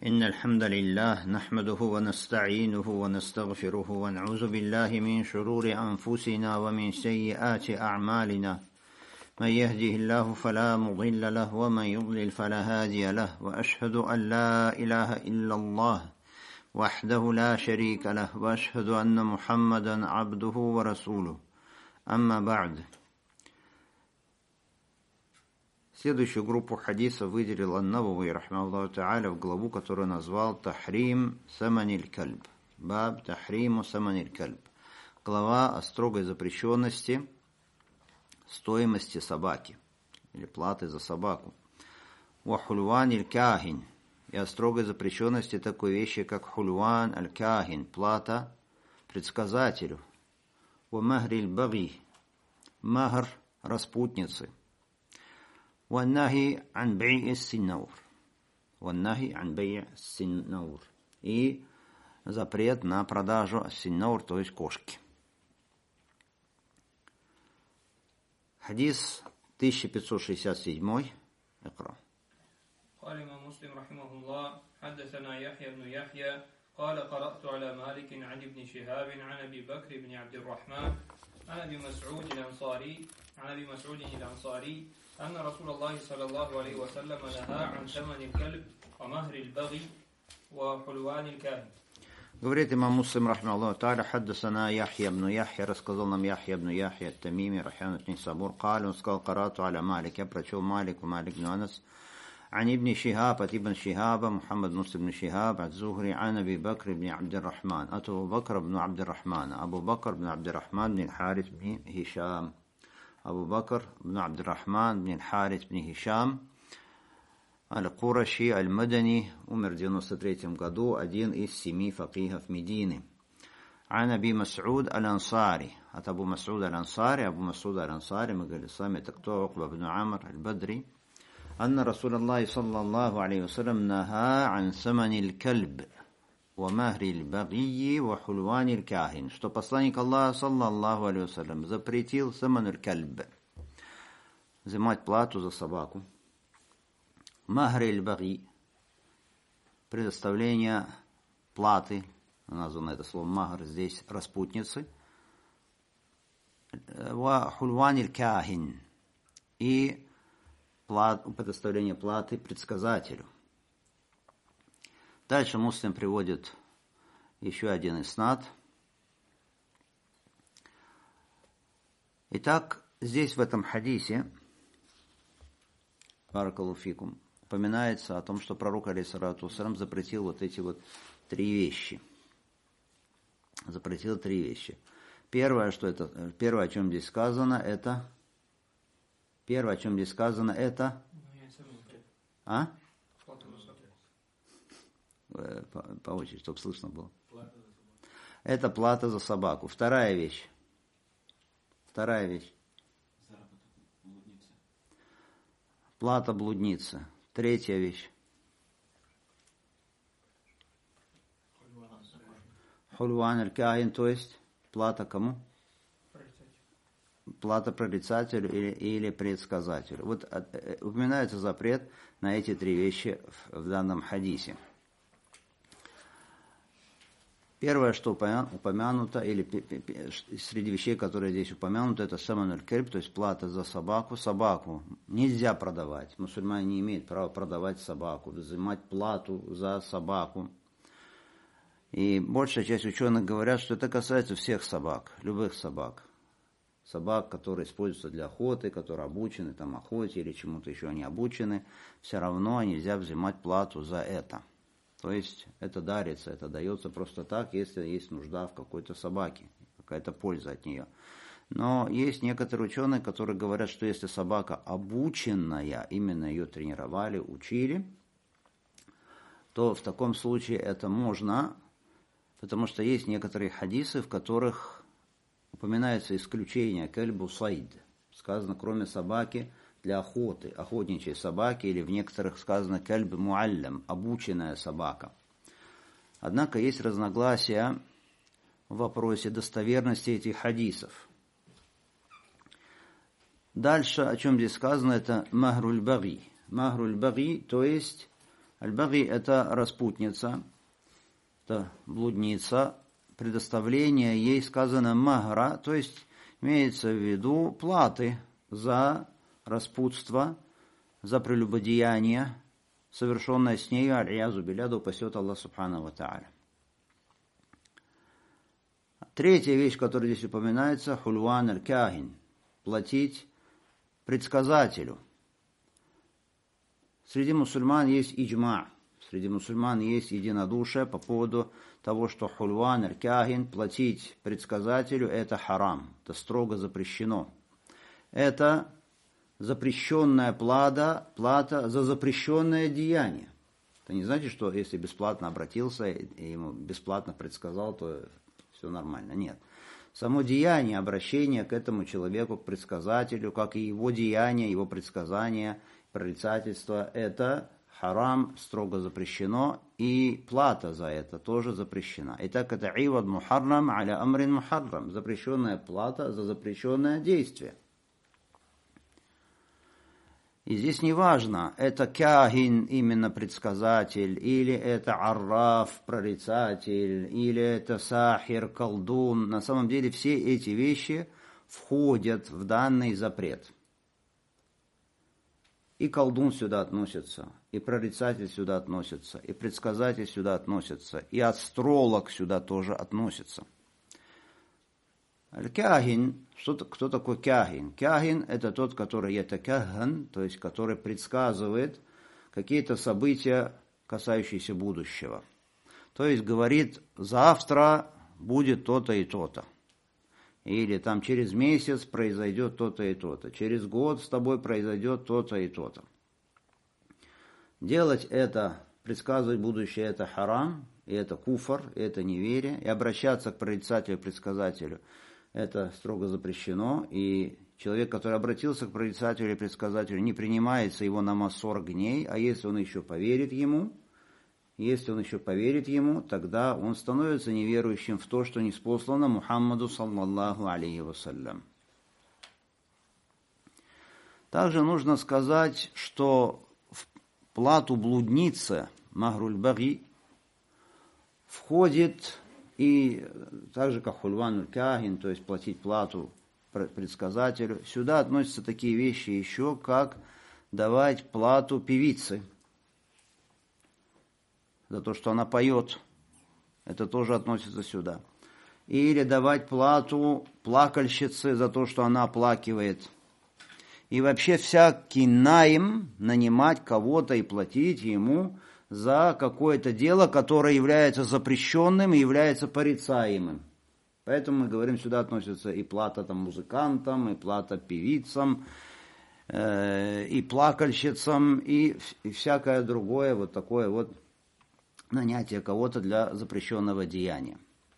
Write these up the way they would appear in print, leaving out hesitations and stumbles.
إن الحمد لله نحمده ونستعينه ونستغفره ونعوذ بالله من شرور أنفسنا ومن سيئات أعمالنا من يهده الله فلا مضل له ومن يضلل فلا هادي له وأشهد أن لا إله إلا الله وحده لا شريك له وأشهد أن محمدا عبده ورسوله أما بعد. Следующую группу хадисов выделил ан-Навави рахмахуллаху та'аля в главу, которую назвал «Тахрим саманиль кальб». Баб «Тахриму саманиль кальб». Глава о строгой запрещенности стоимости собаки или платы за собаку. «Ва хульван иль-кахин». И о строгой запрещенности такой вещи, как хульван аль-кахин, плата предсказателю. «Ва махри иль-баги». Махр распутницы. والنهي عن بيع السنور. والنهي عن بيع السنور. И запрет на продажу синнаур, то есть кошки. Хадис 1567. اقرأ. قال الإمام مسلم رحمه الله حدثنا يحيى بن يحيى قال قرأت على مالك عن ابن شهاب عن أبي بكر بن عبد الرحمن عن أبي مسعود الأنصاري أن رسول الله صلى الله عليه وسلم نهى عن ثمن الكلب ومهر البغي وحلوان الكاهن. Говорит имам Муслим рахмахуллаху та'аля, حدثنا يحيى بن يحيى, рассказал нам Яхья бн Яхья ат-Тамими рахимахуллаху сабур, قال, он сказал, قرأت على مالك, я прочел Малик бн Анас, عن ابن شهاب, от ибн Шихаба, Мухаммад Муса бн Шихаб, от Зухри, عن أبي بكر بن عبد الرحمن, от Абу Бакр бн عبد الرحمن, Абу Бакр бн عبد الرحمن бн الحارث бн Хишам. Абу Бакр бн Абдуррахман бн Харис бн Хишам аль-Кураши аль-Мадани, умер в 93 году, один из 7 факихов Медины. Ан Аби Мас'уд аль-Ансари, от Абу Мас'уд аль-Ансари. Абу Мас'уд аль-Ансари, мы говорили с вами, это кто? Уқба бн Амр аль-Бадри. Анна Расулаллахи саллаллаху алейхи вассалям наха ан саманиль кальб ва махриль багийи ва хульваниль кахин, что посланник Аллаха саллаллаху алейхи вассалям запретил саманиль кальб, взимать плату за собаку, махриль баги, предоставление платы, названо это слово махр здесь, распутницы, ва хульваниль кахин, и предоставление платы предсказателю. Дальше Муслим приводит еще один иснад. Итак, здесь в этом хадисе, баракаллаху фикум, упоминается о том, что пророк алейхиссалату вассалям запретил вот эти вот 3 вещи. Запретил 3 вещи. Первое, о чем здесь сказано, это... По очереди, чтобы слышно было. Это плата за собаку. Вторая вещь. Плата блудницы. Третья вещь. Хульван аль-кахин, то есть плата кому? Плата прорицателю или предсказателю. Вот упоминается запрет на эти 3 вещи в данном хадисе. Первое, что упомянуто, или среди вещей, которые здесь упомянуты, это самануль кальб, то есть плата за собаку. Собаку нельзя продавать. Мусульмане не имеют права продавать собаку, взимать плату за собаку. И большая часть ученых говорят, что это касается всех собак, любых собак. Собак, которые используются для охоты, которые обучены там охоте или чему-то еще не обучены, все равно нельзя взимать плату за это. То есть это дарится, это дается просто так, если есть нужда в какой-то собаке, какая-то польза от нее. Но есть некоторые ученые, которые говорят, что если собака обученная, именно ее тренировали, учили, то в таком случае это можно, потому что есть некоторые хадисы, в которых упоминается исключение кальбу сайд. Сказано, кроме собаки для охоты, охотничьей собаки, или в некоторых сказано кальб муаллям, обученная собака. Однако есть разногласия в вопросе достоверности этих хадисов. Дальше, о чем здесь сказано, это махруль баги. Махруль баги, то есть Аль-баги – это распутница, это блудница, предоставление ей сказано магра, то есть имеется в виду платы за распутство, за прелюбодеяние, совершенное с нею, аль-язу билля, да упасет Аллах субхану ва тааля. Третья вещь, которая здесь упоминается, хульван аль-кахин, платить предсказателю. Среди мусульман есть иджма, среди мусульман есть единодушие по поводу того, что хульван аль-кахин, платить предсказателю, это харам, это строго запрещено. Это запрещенная плата за запрещенное деяние. Это не значит, что если бесплатно обратился и ему бесплатно предсказал, то все нормально. Нет. Само деяние, обращение к этому человеку, к предсказателю, как и его деяние, его предсказание, прорицательство, это харам, строго запрещено, и плата за это тоже запрещена. Итак, это ивад мухаррам аля амрин мухаррам, запрещенная плата за запрещенное действие. И здесь не важно, это кахин, именно предсказатель, или это арраф, прорицатель, или это сахир, колдун. На самом деле все эти вещи входят в данный запрет. И колдун сюда относится, и прорицатель сюда относится, и предсказатель сюда относится, и астролог сюда тоже относится. Аль-кахин, кто такой кахин? Кахин – это тот, который ятакахан, то есть который предсказывает какие-то события, касающиеся будущего. То есть говорит, завтра будет то-то и то-то. Или там через месяц произойдет то-то и то-то. Через год с тобой произойдет то-то и то-то. Делать это, предсказывать будущее, это харам, и это куфр, и это неверие. И обращаться к прорицателю, предсказателю, это строго запрещено. И человек, который обратился к прорицателю или предсказателю, не принимается его намаз 40 дней, а если он еще поверит ему, тогда он становится неверующим в то, что ниспослано Мухаммаду саллаллаху алейхи вассалям. Также нужно сказать, что в плату блудницы, магруль баги, входит и так же, как хульван аль-кахин, то есть платить плату предсказателю, сюда относятся такие вещи еще, как давать плату певице за то, что она поет, это тоже относится сюда. Или давать плату плакальщице за то, что она оплакивает. И вообще всякий найм, нанимать кого-то и платить ему за какое-то дело, которое является запрещенным и является порицаемым. Поэтому мы говорим, сюда относится и плата там музыкантам, и плата певицам, и плакальщицам, и всякое другое вот такое вот нанятие кого-то для запрещенного деяния.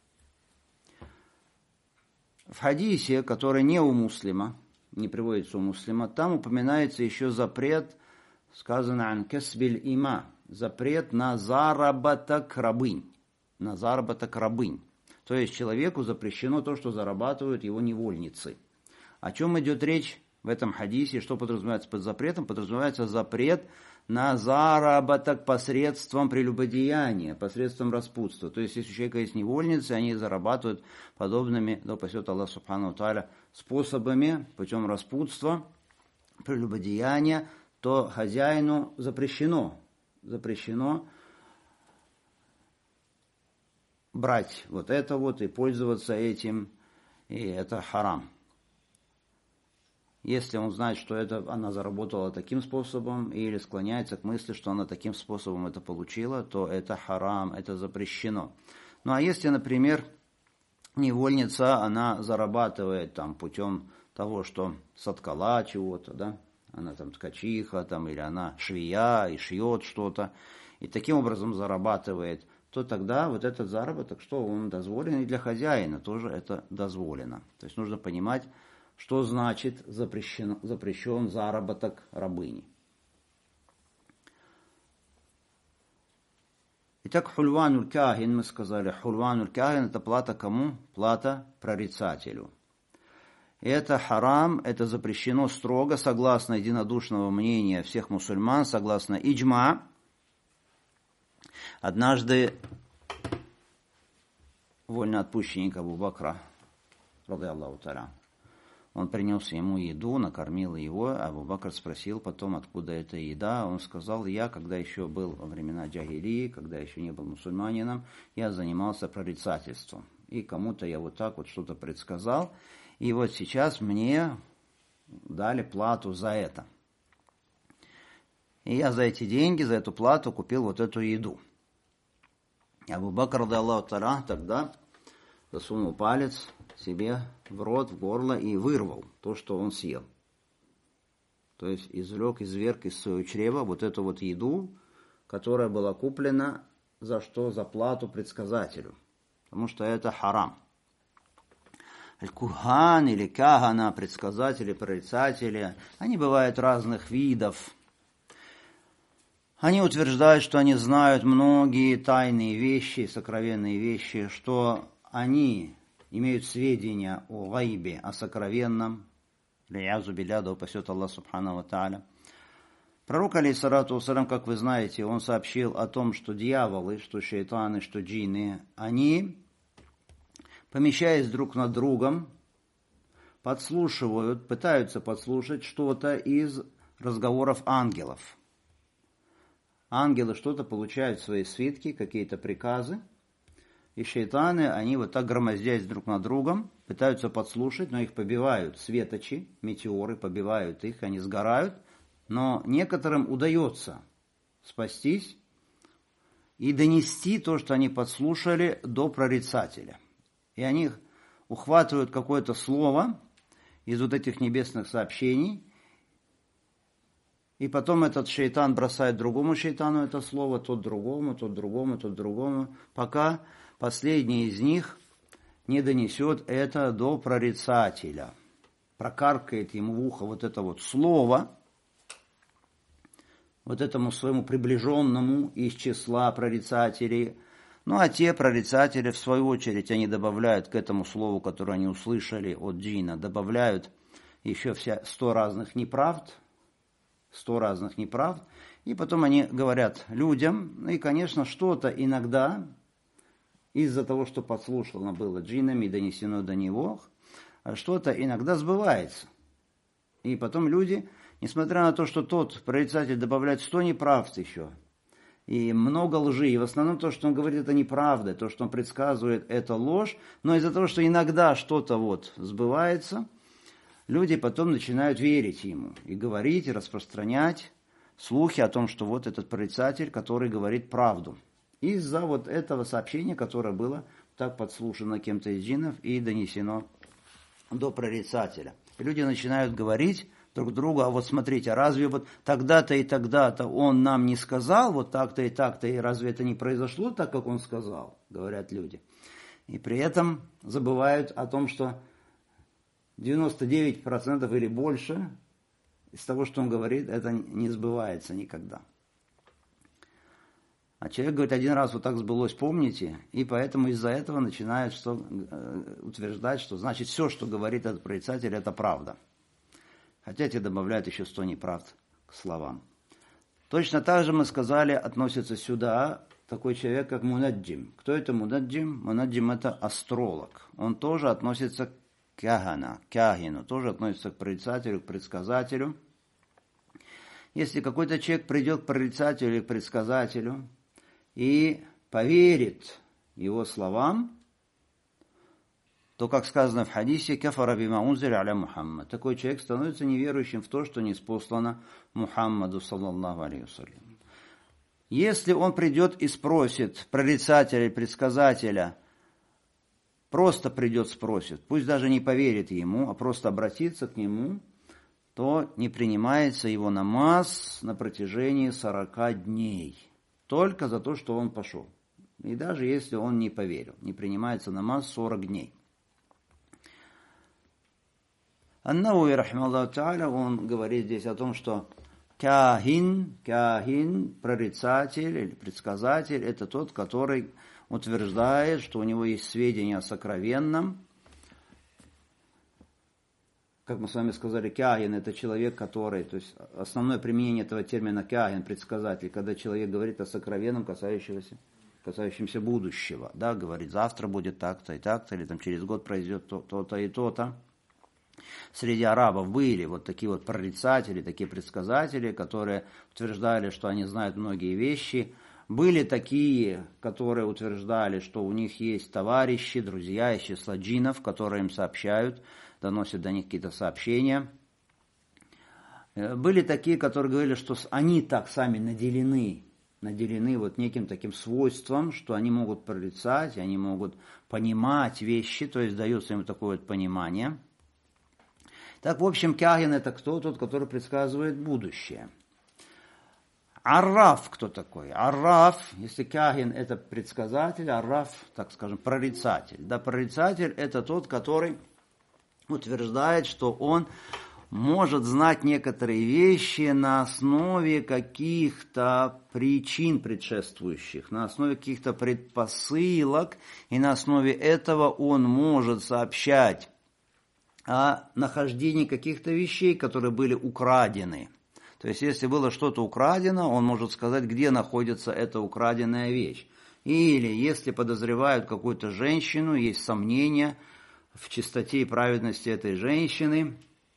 В хадисе, который не у муслима, не приводится у муслима, там упоминается еще запрет, сказано ан касбиль има, запрет на заработок рабынь. На заработок рабынь. То есть человеку запрещено то, что зарабатывают его невольницы. О чем идет речь в этом хадисе? Что подразумевается под запретом? Подразумевается запрет на заработок посредством прелюбодеяния, посредством распутства. То есть, если у человека есть невольницы, они зарабатывают подобными, да упасет Аллах субхану тааля, способами, путем распутства, прелюбодеяния, то хозяину запрещено брать вот это вот и пользоваться этим, и это харам. Если он знает, что это она заработала таким способом, или склоняется к мысли, что она таким способом это получила, то это харам, это запрещено. Ну а если, например, невольница, она зарабатывает там путем того, что соткала чего-то, да, она там ткачиха, там, или она швея и шьет что-то, и таким образом зарабатывает, то тогда вот этот заработок, что он дозволен, и для хозяина тоже это дозволено. То есть нужно понимать, что значит запрещен заработок рабыни. Итак, хульвануль кахин, мы сказали, хульвануль кахин это плата кому? Плата прорицателю. Это харам, это запрещено строго, согласно единодушного мнения всех мусульман, согласно иджма. Однажды вольноотпущенник Абу Бакра, ради Аллаху та'аля, он принес ему еду, накормил его. Абу Бакр спросил потом, откуда эта еда. Он сказал: я, когда еще был во времена джахилии, когда еще не был мусульманином, я занимался прорицательством. И кому-то я вот так вот что-то предсказал. И вот сейчас мне дали плату за это. И я за эти деньги, за эту плату купил вот эту еду. Абу Бакр, ради Аллаху та'аля, тогда засунул палец себе в рот, в горло и вырвал то, что он съел. То есть изверг из своего чрева вот эту вот еду, которая была куплена за что? За плату предсказателю. Потому что это харам. Аль-Кухан или Кахана, предсказатели, прорицатели, они бывают разных видов. Они утверждают, что они знают многие тайные вещи, сокровенные вещи, что они имеют сведения о гайбе, о сокровенном. Лиязу билля, да упасет Аллах субхану ва тааля. Пророк, алейхиссалату вассалям, как вы знаете, он сообщил о том, что дьяволы, что шайтаны, что джинны, они, помещаясь друг над другом, подслушивают, пытаются подслушать что-то из разговоров ангелов. Ангелы что-то получают в свои свитки, какие-то приказы. И шайтаны, они вот так громоздясь друг над другом, пытаются подслушать, но их побивают светочи, метеоры, побивают их, они сгорают. Но некоторым удается спастись и донести то, что они подслушали, до прорицателя. И они ухватывают какое-то слово из вот этих небесных сообщений, и потом этот шайтан бросает другому шайтану это слово, тот другому, пока последний из них не донесет это до прорицателя. Прокаркает ему в ухо вот это вот слово, вот этому своему приближенному из числа прорицателей. Ну а те прорицатели, в свою очередь, они добавляют к этому слову, которое они услышали от джинна, добавляют еще 100 разных неправд, и потом они говорят людям, и, конечно, что-то иногда из-за того, что подслушано было джиннами и донесено до него, что-то иногда сбывается. И потом люди, несмотря на то, что тот прорицатель добавляет 100 неправд еще, и много лжи, и в основном то, что он говорит, это неправда, то, что он предсказывает, это ложь, но из-за того, что иногда что-то вот сбывается, люди потом начинают верить ему и говорить, и распространять слухи о том, что вот этот прорицатель, который говорит правду. Из-за вот этого сообщения, которое было так подслушано кем-то из джиннов и донесено до прорицателя. И люди начинают говорить друг другу: а вот смотрите, а разве вот тогда-то и тогда-то он нам не сказал, вот так-то, и разве это не произошло так, как он сказал, говорят люди. И при этом забывают о том, что 99% или больше из того, что он говорит, это не сбывается никогда. А человек говорит: один раз вот так сбылось, помните? И поэтому из-за этого начинают утверждать, что значит все, что говорит этот прорицатель, это правда. Хотя те добавляют еще 100 неправд к словам. Точно так же мы сказали, относится сюда такой человек, как мунаджим. Кто это мунаджим? Мунаджим — это астролог. Он тоже относится к кягину, тоже относится к прорицателю, к предсказателю. Если какой-то человек придет к прорицателю или к предсказателю и поверит его словам, то, как сказано в хадисе, «Кафара бима унзиля аля Мухаммад». Такой человек становится неверующим в то, что ниспослано Мухаммаду, саллаллаху алейхи вассалям. Если он придет и спросит прорицателя или предсказателя, просто придет, спросит, пусть даже не поверит ему, а просто обратится к нему, то не принимается его намаз на протяжении 40 дней. Только за то, что он пошел. И даже если он не поверил, не принимается намаз 40 дней. Ан-Навави, рахимахуллаху тааля, он говорит здесь о том, что кахин, прорицатель или предсказатель, это тот, который утверждает, что у него есть сведения о сокровенном, как мы с вами сказали, кягин – это человек, который, то есть основное применение этого термина кягин, предсказатель, когда человек говорит о сокровенном, касающемся будущего, да, говорит, завтра будет так-то и так-то, или там через год произойдет то-то и то-то. Среди арабов были вот такие вот прорицатели, такие предсказатели, которые утверждали, что они знают многие вещи. Были такие, которые утверждали, что у них есть товарищи, друзья из числа джиннов, которые им сообщают, доносят до них какие-то сообщения. Были такие, которые говорили, что они так сами наделены вот неким таким свойством, что они могут прорицать, они могут понимать вещи, то есть дается им такое вот понимание. Так, в общем, кягин – это кто? Тот, который предсказывает будущее. Арраф кто такой? Арраф, если кягин – это предсказатель, арраф, так скажем, прорицатель. Да, прорицатель – это тот, который утверждает, что он может знать некоторые вещи на основе каких-то причин предшествующих, на основе каких-то предпосылок, и на основе этого он может сообщать о нахождении каких-то вещей, которые были украдены. То есть, если было что-то украдено, он может сказать, где находится эта украденная вещь. Или, если подозревают какую-то женщину, есть сомнения в чистоте и праведности этой женщины,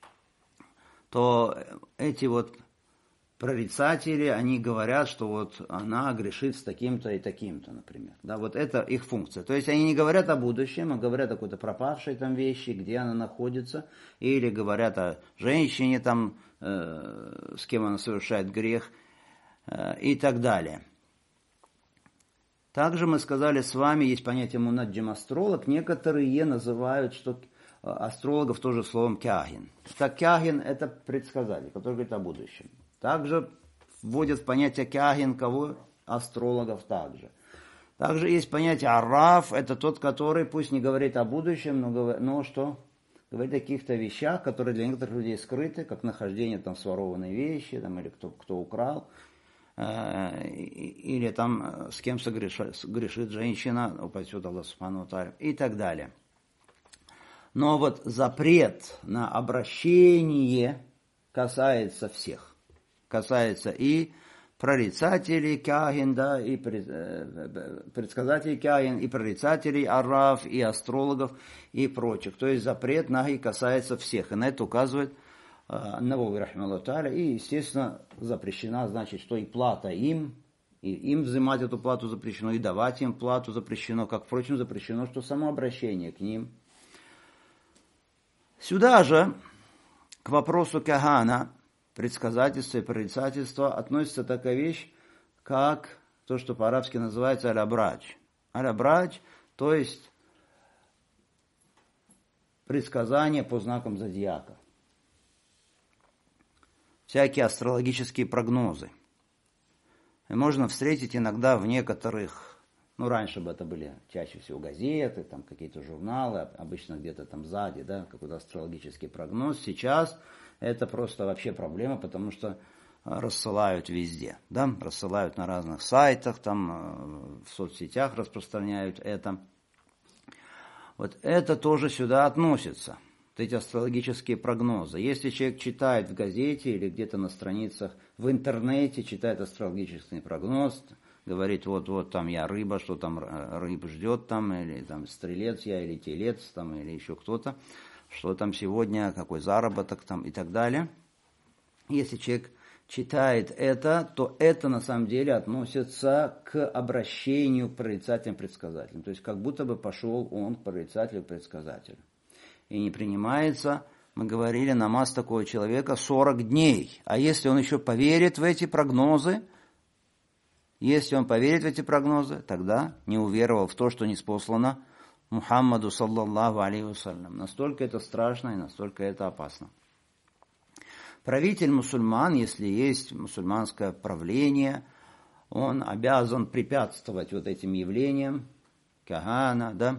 то эти вот прорицатели, они говорят, что вот она грешит с таким-то и таким-то, например. Да, вот это их функция. То есть они не говорят о будущем, а говорят о какой-то пропавшей там вещи, где она находится, или говорят о женщине там, с кем она совершает грех, и так далее. Также мы сказали с вами, есть понятие мунаджим астролог, некоторые называют, что астрологов тоже словом кягин. Так кягин – это предсказатель, который говорит о будущем. Также вводят в понятие кягин кого? Астрологов также. Также есть понятие арраф, это тот, который пусть не говорит о будущем, но что? Говорит о каких-то вещах, которые для некоторых людей скрыты, как нахождение там сворованной вещи, там, или кто украл, или там с кем согрешит женщина, упасет Аллах субхану ва тааля, и так далее. Но вот запрет на обращение касается всех. Касается и прорицателей кягин, да, и предсказателей кягин, и прорицателей арраф, и астрологов, и прочих. То есть запрет наги касается всех. И на это указывает Навави рахимахуллаху тааля. И, естественно, запрещена, значит, что и плата им, и им взимать эту плату запрещено, и давать им плату запрещено. Как, впрочем, запрещено, что само обращение к ним. Сюда же, к вопросу кагана, предсказательства и прорицательства, относится такая вещь, как то, что по-арабски называется аль-абрадж. Аль-абрадж, то есть предсказания по знакам зодиака. Всякие астрологические прогнозы. И можно встретить иногда в некоторых, раньше бы это были чаще всего газеты, там какие-то журналы, обычно где-то там сзади, да, какой-то астрологический прогноз. Сейчас это просто вообще проблема, потому что рассылают везде, да, рассылают на разных сайтах, там в соцсетях распространяют это. Вот это тоже сюда относится, вот эти астрологические прогнозы. Если человек читает в газете или где-то на страницах в интернете, читает астрологический прогноз, говорит, вот там я рыба, что там рыб ждет там, или там стрелец я, или телец там, или еще кто-то, что там сегодня, какой заработок там и так далее. Если человек читает это, то это на самом деле относится к обращению к прорицателям-предсказателям. То есть как будто бы пошел он к прорицателю-предсказателю. И не принимается, мы говорили, намаз такого человека 40 дней. А если он еще поверит в эти прогнозы, тогда не уверовал в то, что ниспослано Мухаммаду саллаллаху алейхи вассалям. Настолько это страшно и настолько это опасно. Правитель мусульман, если есть мусульманское правление, он обязан препятствовать вот этим явлениям, кагана, да,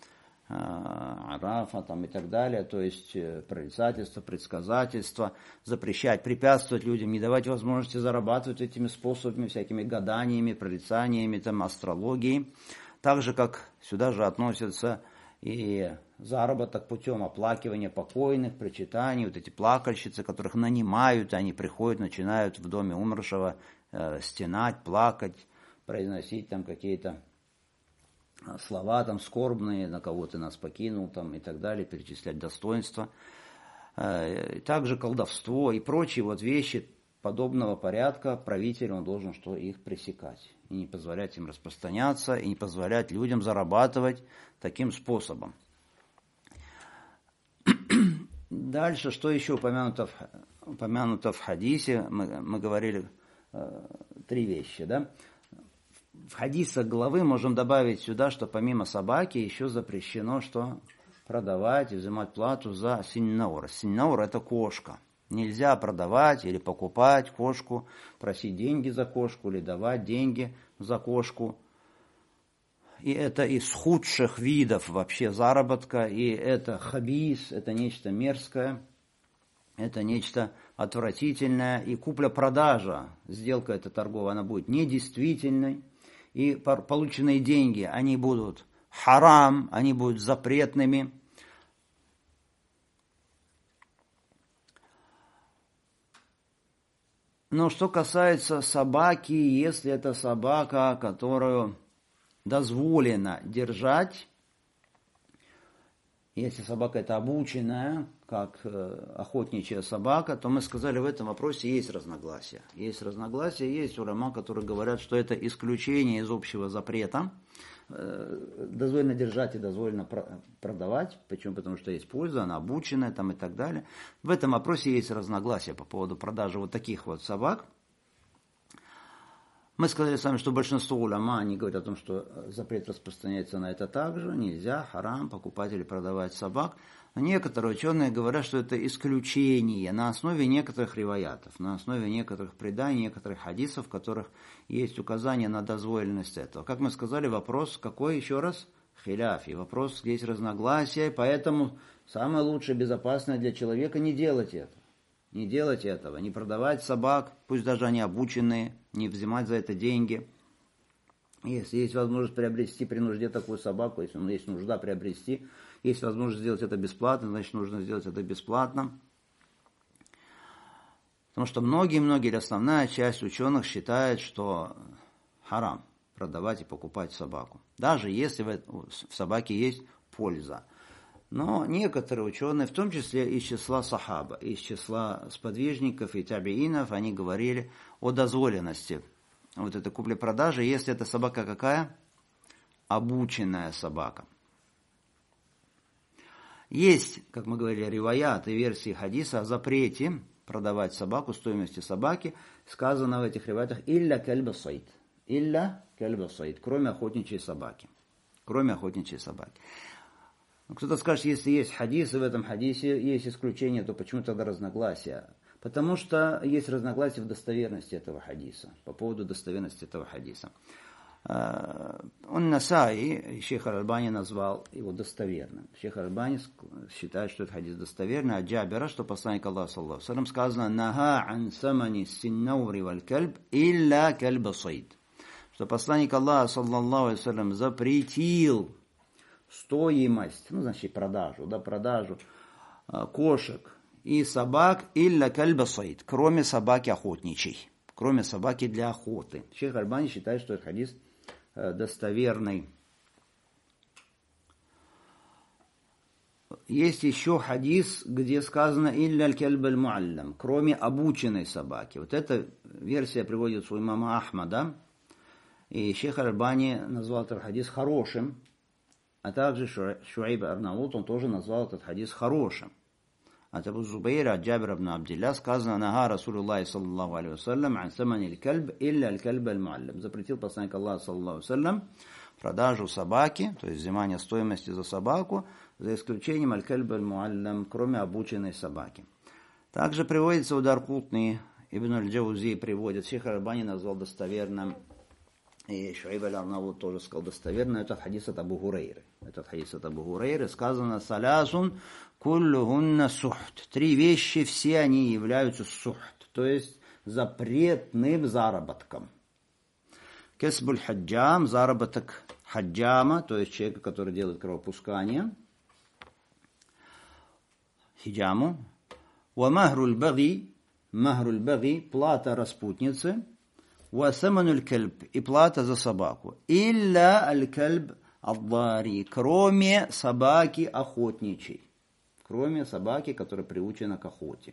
арафа там и так далее, то есть прорицательство, предсказательство, запрещать, препятствовать людям, не давать возможности зарабатывать этими способами, всякими гаданиями, прорицаниями, там, астрологией. Так же, как сюда же относятся и заработок путем оплакивания покойных, причитаний, вот эти плакальщицы, которых нанимают, они приходят, начинают в доме умершего стенать, плакать, произносить там какие-то слова там скорбные, на кого ты нас покинул там и так далее, перечислять достоинства. Также колдовство и прочие вот вещи подобного порядка правитель, он должен что их пресекать. И не позволять им распространяться, и не позволять людям зарабатывать таким способом. Дальше, что еще упомянуто в хадисе, мы говорили 3 вещи, да? В хадисах главы можем добавить сюда, что помимо собаки еще запрещено, что продавать и взимать плату за синнаур. Синнаур – это кошка. Нельзя продавать или покупать кошку, просить деньги за кошку или давать деньги за кошку. И это из худших видов вообще заработка, и это хабис, это нечто мерзкое, это нечто отвратительное. И купля-продажа, сделка эта торговая, она будет недействительной, и полученные деньги, они будут харам, они будут запретными. Но что касается собаки, если это собака, которую дозволено держать, если собака это обученная, как охотничья собака, то мы сказали, в этом вопросе есть разногласия. Есть разногласия, есть уляма, которые говорят, что это исключение из общего запрета. Дозволено держать и дозволено продавать. Почему? Потому что есть польза, она обученная там, и так далее. В этом вопросе есть разногласия по поводу продажи вот таких вот собак. Мы сказали с вами, что большинство уляма, они говорят о том, что запрет распространяется на это также. Нельзя, харам, покупать или продавать собак. А некоторые ученые говорят, что это исключение на основе некоторых риваятов, на основе некоторых преданий, некоторых хадисов, в которых есть указание на дозволенность этого. Как мы сказали, вопрос какой еще раз? Хиляфи. Вопрос, где есть разногласия, поэтому самое лучшее, безопасное для человека не делать это. Не делать этого, не продавать собак, пусть даже они обученные, не взимать за это деньги. Если есть возможность приобрести при нужде такую собаку, если есть нужда приобрести, есть возможность сделать это бесплатно, значит нужно сделать это бесплатно. Потому что многие, или основная часть ученых считает, что харам продавать и покупать собаку. Даже если в собаке есть польза. Но некоторые ученые, в том числе из числа сахаба, из числа сподвижников и табиинов, они говорили о дозволенности вот этой купли-продажи, если эта собака какая? Обученная собака. Есть, как мы говорили, риваят и версии хадиса о запрете продавать собаку, стоимости собаки. Сказано в этих риваятах «илля кальба сайд». «Илля кальба сайд», кроме охотничьей собаки. Кроме охотничьей собаки. Кто-то скажет, если есть хадис, и в этом хадисе есть исключение, то почему тогда разногласия? Потому что есть разногласия в достоверности этого хадиса, по поводу достоверности этого хадиса. Он Насаи, шейх Аль-Альбани назвал его достоверным. Шейх Аль-Альбани считает, что это хадис достоверный, а Джабира, что посланник Аллаха саллаллаху алейхи ва саллям сказано «Наха ан самани синнаури валь кальб илля кальба сайд». Что посланник Аллаха саллаллаху алейхи ва саллям запретил стоимость, значит продажу кошек и собак илля кальба сайд, кроме собаки охотничьей, кроме собаки для охоты. Шейх Аль-Альбани считает, что этот хадис достоверный. Есть еще хадис, где сказано «илля аль-кальб аль-муаллам», кроме обученной собаки. Вот эта версия приводится у имама Ахмада, и шейх Аль-Альбани назвал этот хадис хорошим, а также Шуайб Арнаут, он тоже назвал этот хадис хорошим. От Абу Зубейра, от Джабира ибн Абдилля сказано «Нага Расулуллахи саллаллаху алейхи ва саллям ан самани аль-кальб илля аль-кальб аль-муаллам». Запретил посланник Аллаха саллаллаху алейхи ва саллям продажу собаки, то есть взимание стоимости за собаку, за исключением аль-кальб аль-муаллам, кроме обученной собаки. Также приводится у Даркутни, Ибн аль-Джаузи приводит, шейх Аль-Альбани назвал достоверным, и Шуайб аль-Арнаут тоже сказал достоверно, этот хадис от Абу Хурейры. Этот хадис от Абу Хурейры сказано «Салясун куллюхунна сухт». 3 вещи, все они являются сухт, то есть запретным заработком. Кесбуль хаджам, заработок хаджама, то есть человека, который делает кровопускание, хиджаму, ва махруль баги, плата распутницы, ва самануль кальб, и плата за собаку. Илля аль-кальб аддари, кроме собаки охотничьей. Кроме собаки, которая приучена к охоте.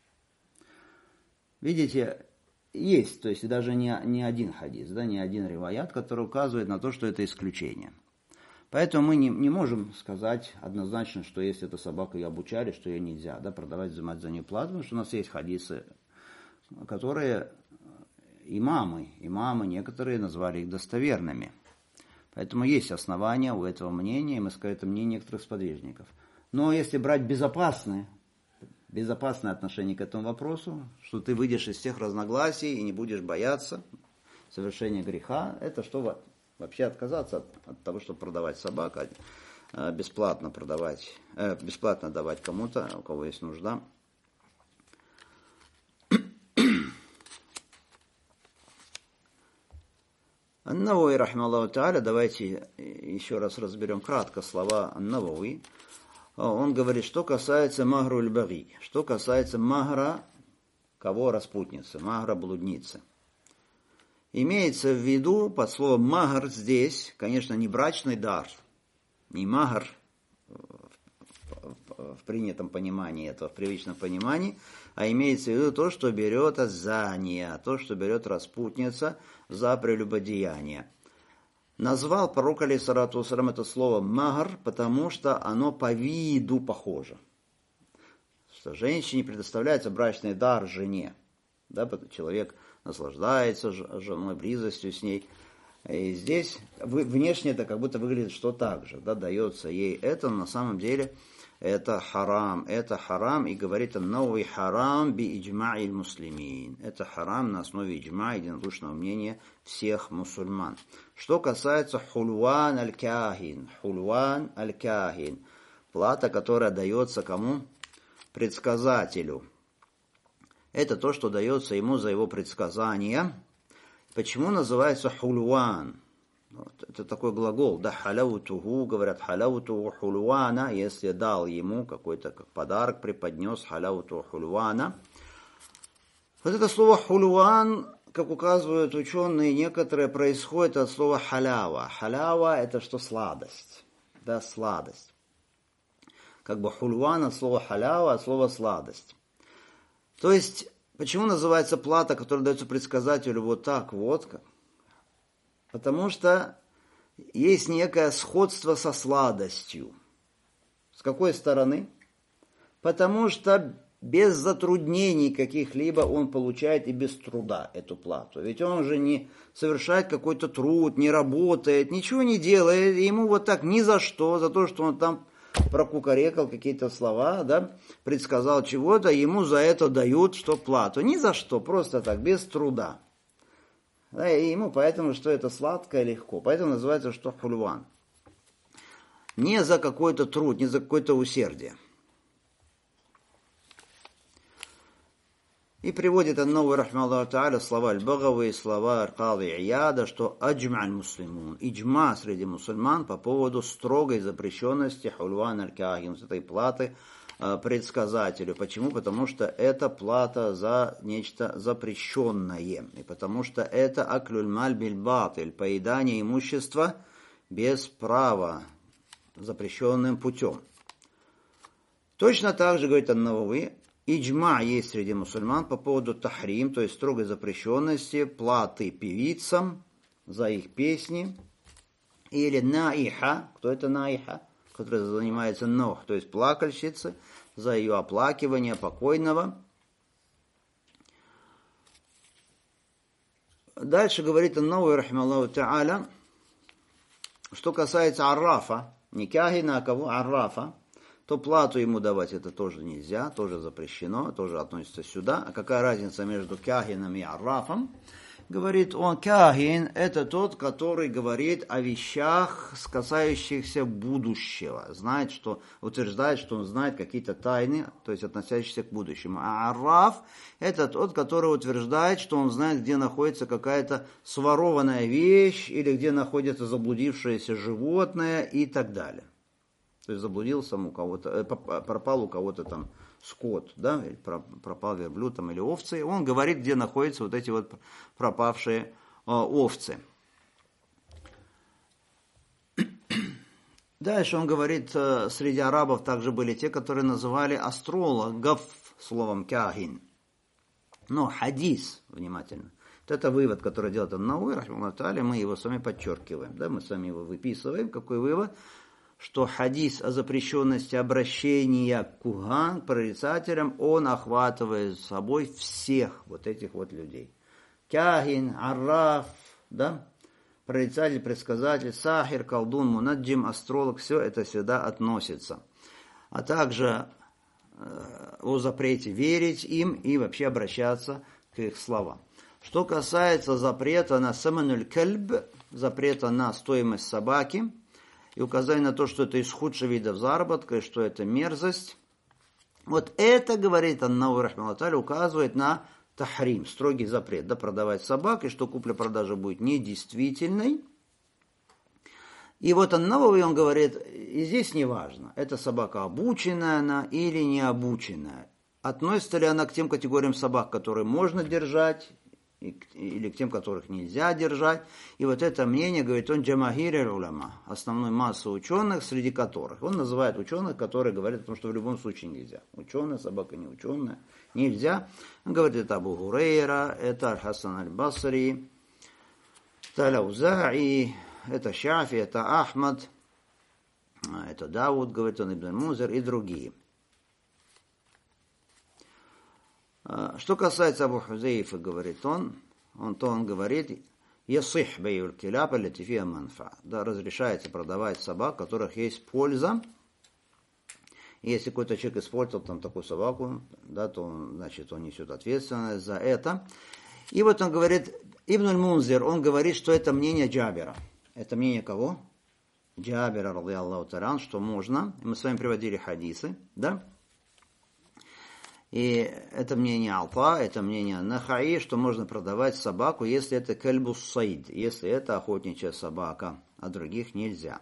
Видите, есть, то есть даже не один хадис, да, не один риваят, который указывает на то, что это исключение. Поэтому мы не можем сказать однозначно, что если эта собака ее обучали, что ее нельзя, да, продавать, взимать за нее плату, потому что у нас есть хадисы, которые имамы некоторые назвали их достоверными. Поэтому есть основания у этого мнения, и мы скажем, это мнение некоторых сподвижников. Но если брать безопасное отношение к этому вопросу, что ты выйдешь из всех разногласий и не будешь бояться совершения греха, это что вообще отказаться от того, чтобы продавать собак, бесплатно давать кому-то, у кого есть нужда. Ан-Навави, рахимахуллаху тааля, давайте еще раз разберем кратко слова Ан-Навави. Он говорит, что касается махруль баги, что касается махра, кого распутницы, махра блудницы. Имеется в виду под словом махр здесь, конечно, не брачный дар, не махр в принятом понимании этого, в привычном понимании, а имеется в виду то, что берет азания, то, что берет распутница за прелюбодеяние. Назвал пророк алейхиссалату вассалям это слово махр, потому что оно по виду похоже. Что женщине предоставляется брачный дар жене. Да, человек наслаждается женой, близостью с ней. И здесь внешне это как будто выглядит, что так же. Да, дается ей это, но на самом деле это харам, и говорит Ан-Навави харам би иджма'иль муслимин. Это харам на основе иджма, единодушного мнения всех мусульман. Что касается хульван аль-кахин, плата, которая дается кому? Предсказателю. Это то, что дается ему за его предсказания. Почему называется хульван? Вот, это такой глагол, да, халяутуху, говорят, халяутуху хульвана, если дал ему какой-то как подарок, преподнес халяутуху хульвана. Вот это слово хульван, как указывают ученые некоторые, происходит от слова халява. Халява это что? Сладость. Да, сладость. Как бы хульван от слова халява, от слова сладость. То есть, почему называется плата, которая дается предсказателю вот так вот, потому что есть некое сходство со сладостью. С какой стороны? Потому что без затруднений каких-либо он получает и без труда эту плату. Ведь он же не совершает какой-то труд, не работает, ничего не делает. И ему вот так ни за что, за то, что он там прокукарекал какие-то слова, да, предсказал чего-то, ему за это дают что плату. Ни за что, просто так, без труда. Да, и ему поэтому, что это сладко и легко. Поэтому называется, что хульван. Не за какой-то труд, не за какое-то усердие. И приводит Ан-Навави, рахимахуллаху тааля, слова Аль-Багави и слова Аль-Кади Ияда, что аджма аль-муслимун, иджма среди мусульман по поводу строгой запрещенности хульван аль-кахин, этой платы предсказателю. Почему? Потому что это плата за нечто запрещенное. И потому что это аклюль маль биль батиль, поедание имущества без права, запрещенным путем. Точно так же, говорит Ан-Навави, иджма есть среди мусульман по поводу тахрим, то есть строгой запрещенности платы певицам за их песни. Или наиха, кто это наиха? Которая занимается нох, то есть плакальщицы, за ее оплакивание покойного. Дальше говорит Ан-Навави, рахимахуллаху тааля, что касается аррафа, не кахина, а кого? Аррафа, то плату ему давать это тоже нельзя, тоже запрещено, тоже относится сюда. А какая разница между кахином и аррафом? Говорит он, кахин – это тот, который говорит о вещах, касающихся будущего. Утверждает, что он знает какие-то тайны, то есть относящиеся к будущему. А арраф – это тот, который утверждает, что он знает, где находится какая-то сворованная вещь, или где находится заблудившееся животное и так далее. То есть заблудился у кого-то, пропал у кого-то там скот, да, пропал верблюд там, или овцы, он говорит, где находятся вот эти вот пропавшие овцы. Дальше он говорит, среди арабов также были те, которые называли астрологов словом кахин. Но хадис, внимательно, вот это вывод, который делает Ан-Навави, рахимахуллаху тааля, мы его с вами подчеркиваем, да, мы сами его выписываем. Какой вывод? Что хадис о запрещенности обращения к куган, к прорицателям, он охватывает собой всех вот этих вот людей. Кахин, арраф, да, прорицатель, предсказатель, сахир, колдун, мунаджим, астролог, все это сюда относится. А также о запрете верить им и вообще обращаться к их словам. Что касается запрета на самануль кальб, запрета на стоимость собаки, и указание на то, что это из худших видов заработка, и что это мерзость. Вот это, говорит Ан-Навави, рахимахуллаху тааля, указывает на тахрим, строгий запрет, да, продавать собак, и что купля-продажа будет недействительной. И вот Ан-Навави, он говорит, и здесь не важно, эта собака обученная она или не обученная. Относится ли она к тем категориям собак, которые можно держать, или к тем, которых нельзя держать. И вот это мнение, говорит он, джамахир аль-уляма, основной массы ученых, среди которых. Он называет ученых, которые говорят о том, что в любом случае нельзя. Ученая собака, не ученая, нельзя. Он говорит, это Абу Хурейра, это Аль-Хасан Аль-Басри, это Аль-Аузаи, это Шафи, это Ахмад, это Дауд, говорит он, Ибн Мунзир и другие. Что касается Абу Хузейфа, говорит он говорит, ясих бейуль киляп аллати фиха манфа. Да, разрешается продавать собак, у которых есть польза. И если какой-то человек использовал там такую собаку, да, то значит он несет ответственность за это. И вот он говорит, Ибн Мунзир, он говорит, что это мнение Джабира. Это мнение кого? Джабира, радийаллаху та'аля, что можно. Мы с вами приводили хадисы, да? И это мнение Алта, это мнение Нахаи, что можно продавать собаку, если это кальбус сайд, если это охотничья собака, а других нельзя.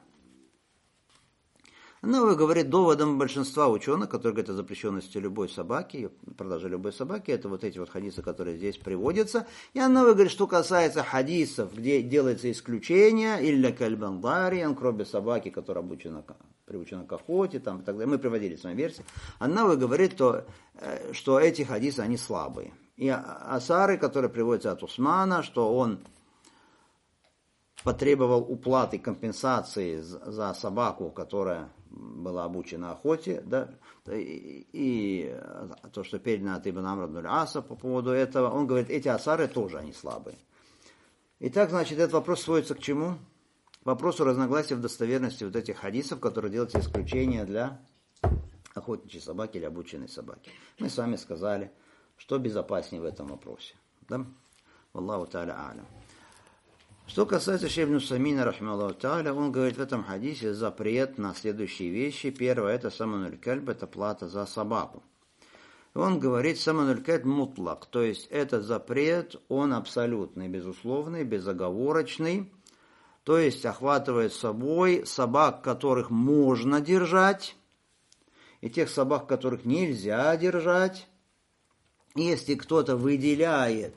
Но, говорит, доводом большинства ученых, которые говорят о запрещенности любой собаки, продажи любой собаки, это вот эти вот хадисы, которые здесь приводятся. И она говорит, что касается хадисов, где делается исключение, или кальбандариан, кроме собаки, которая приучена к охоте, там, и так далее. Мы приводили с вами версии. Она говорит, что эти хадисы, они слабые. И асары, которые приводятся от Усмана, что он потребовал уплаты компенсации за собаку, которая была обучена охоте, да, и то, что передано от Ибн Амр ибн Аса по поводу этого, он говорит, эти асары тоже они слабые. Итак, значит, этот вопрос сводится к чему? К вопросу разногласия в достоверности вот этих хадисов, которые делаются исключения для охотничьей собаки или обученной собаки. Мы с вами сказали, что безопаснее в этом вопросе. Да? Аллаху та'аля а'лям. Что касается Шейх ибн Усаймина, рахимахуллаху тааля, он говорит в этом хадисе запрет на следующие вещи. Первое, это самануль кальб, это плата за собаку. Он говорит самануль кальб мутлак, то есть этот запрет, он абсолютный, безусловный, безоговорочный, то есть охватывает собой собак, которых можно держать, и тех собак, которых нельзя держать. Если кто-то выделяет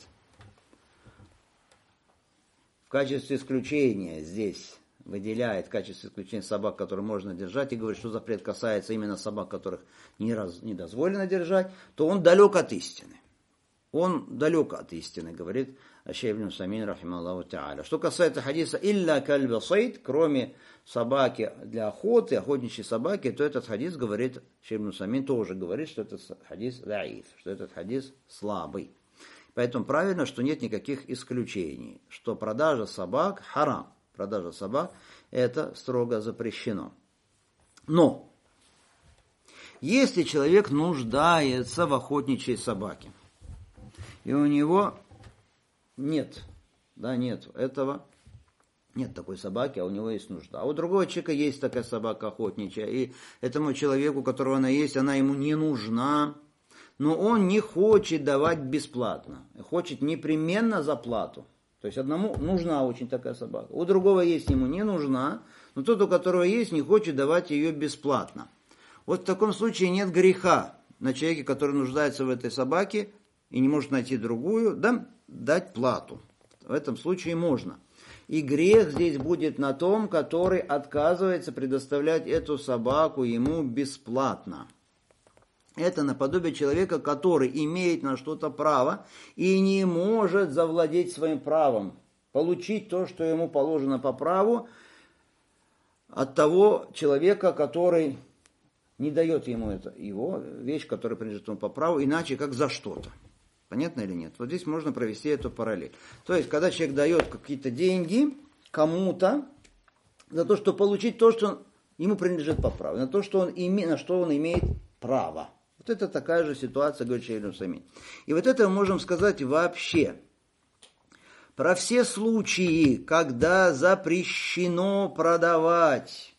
в качестве исключения здесь, выделяет в качестве исключения собак, которые можно держать, и говорит, что запрет касается именно собак, которых не дозволено держать, то он далек от истины. Он далек от истины, говорит Шейх ибн Усаймин, рахимахуллаху тааля. Что касается хадиса «Илля кальба сайд», кроме собаки для охоты, охотничьей собаки, то этот хадис, говорит Шейх ибн Усаймин, тоже говорит, что этот хадис даиф, что этот хадис слабый. Поэтому правильно, что нет никаких исключений, что продажа собак харам. Продажа собак это строго запрещено. Но если человек нуждается в охотничьей собаке, и у него нет Да, нет этого. Нет такой собаки, а у него есть нужда. А у другого человека есть такая собака охотничья, и этому человеку, у которого она есть, она ему не нужна, но он не хочет давать бесплатно, хочет непременно за плату. То есть одному нужна очень такая собака, у другого есть, ему не нужна, но тот, у которого есть, не хочет давать ее бесплатно. Вот в таком случае нет греха на человеке, который нуждается в этой собаке и не может найти другую, да, дать плату. В этом случае можно. И грех здесь будет на том, который отказывается предоставлять эту собаку ему бесплатно. Это наподобие человека, который имеет на что-то право и не может завладеть своим правом, получить то, что ему положено по праву, от того человека, который не дает ему его вещь, которая принадлежит ему по праву, иначе как за что-то. Понятно или нет? Вот здесь можно провести эту параллель. То есть, когда человек дает какие-то деньги кому-то за то, чтобы получить то, что ему принадлежит по праву, на то, что он на что он имеет право. Вот это такая же ситуация, говорит Шейх Ибн-Усаймин. И вот это мы можем сказать вообще. Про все случаи, когда запрещено продавать,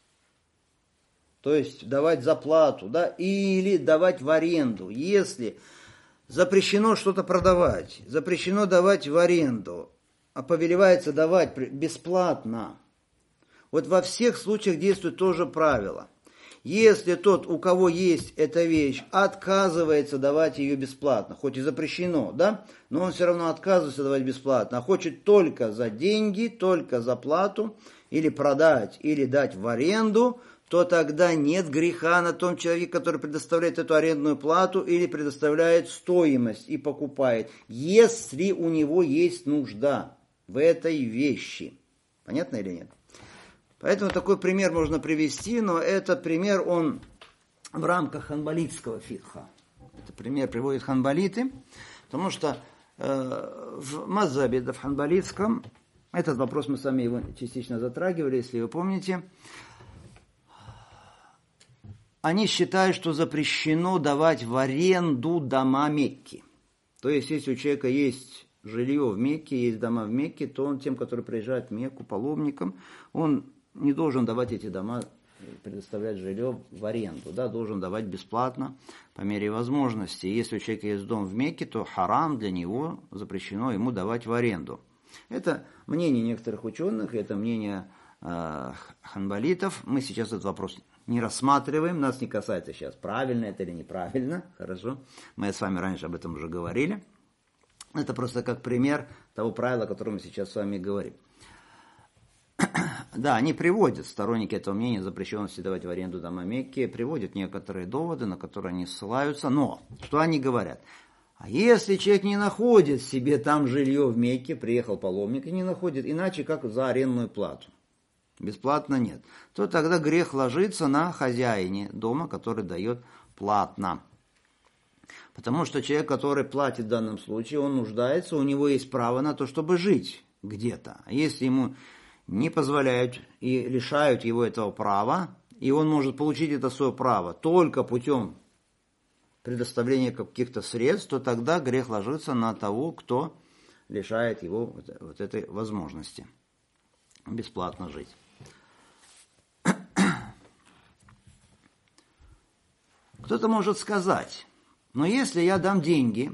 то есть давать за плату, да, или давать в аренду. Если запрещено что-то продавать, запрещено давать в аренду, а повелевается давать бесплатно, вот во всех случаях действует то же правило. Если тот, у кого есть эта вещь, отказывается давать ее бесплатно, хоть и запрещено, да, но он все равно отказывается давать бесплатно, а хочет только за деньги, только за плату, или продать, или дать в аренду, то тогда нет греха на том человеке, который предоставляет эту арендную плату или предоставляет стоимость и покупает, если у него есть нужда в этой вещи. Понятно или нет? Поэтому такой пример можно привести, но этот пример, он в рамках ханбалитского фикха. Этот пример приводят ханбалиты, потому что в мазхабе, в ханбалитском, этот вопрос мы с вами его частично затрагивали, если вы помните, они считают, что запрещено давать в аренду дома Мекки. То есть, если у человека есть жилье в Мекке, есть дома в Мекке, то он тем, которые приезжают в Мекку, паломникам, он не должен давать эти дома, предоставлять жилье в аренду, да, должен давать бесплатно по мере возможности. Если у человека есть дом в Мекке, то харам для него, запрещено ему давать в аренду. Это мнение некоторых ученых, это мнение ханбалитов. Мы сейчас этот вопрос не рассматриваем, нас не касается сейчас, правильно это или неправильно, хорошо. Мы с вами раньше об этом уже говорили. Это просто как пример того правила, о котором мы сейчас с вами говорим. Да, они приводят, сторонники этого мнения, запрещенности давать в аренду дома Мекки, приводят некоторые доводы, на которые они ссылаются, но что они говорят? А если человек не находит себе там жилье в Мекке, приехал паломник и не находит, иначе как за арендную плату, бесплатно нет, то тогда грех ложится на хозяине дома, который дает платно. Потому что человек, который платит в данном случае, он нуждается, у него есть право на то, чтобы жить где-то. А если ему не позволяют и лишают его этого права, и он может получить это свое право только путем предоставления каких-то средств, то тогда грех ложится на того, кто лишает его вот этой возможности бесплатно жить. Кто-то может сказать, но если я дам деньги,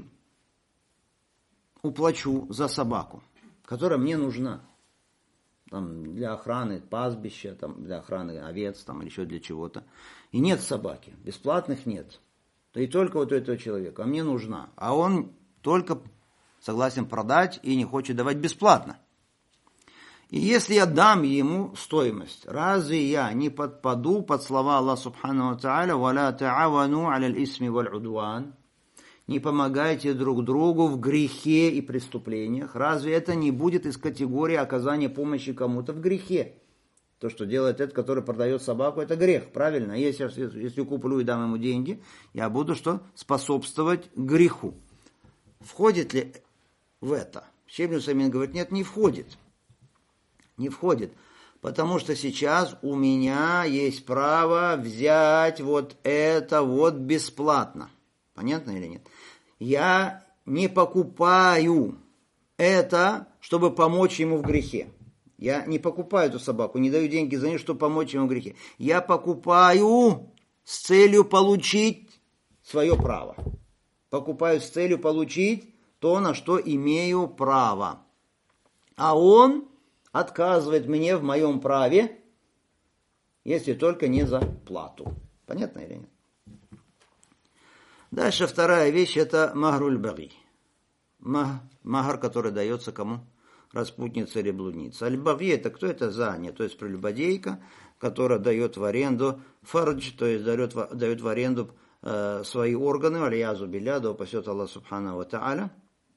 уплачу за собаку, которая мне нужна, там, для охраны пастбища, там, для охраны овец, там, или еще для чего-то, и нет собаки, бесплатных нет, то и только вот у этого человека, а мне нужна, а он только согласен продать и не хочет давать бесплатно. И если я дам ему стоимость, разве я не подпаду под слова Аллаха Субхану ва Тааля «Валя та'авану аля исми валь удван»? Не помогайте друг другу в грехе и преступлениях. Разве это не будет из категории оказания помощи кому-то в грехе? То, что делает этот, который продает собаку, это грех, правильно? Если куплю и дам ему деньги, я буду что? Способствовать греху. Входит ли в это? Шейх Ибн-Усаймин говорит, нет, не входит. Не входит. Потому что сейчас у меня есть право взять вот это вот бесплатно. Понятно или нет? Я не покупаю это чтобы помочь ему в грехе. Я не покупаю эту собаку, не даю деньги за нее, чтобы помочь ему в грехе. Я покупаю с целью получить свое право. Покупаю с целью получить то, на что имею право. А он отказывает мне в моем праве, если только не за плату. Понятно или нет? Дальше вторая вещь – это махруль баги. Махар, который дается кому? Распутница или блудница. Аль-баги – это кто? Это заня, то есть прелюбодейка, которая дает в аренду фардж, то есть дает в аренду свои органы, аль-язу билля, да упасет Аллах субхану ва та'аля.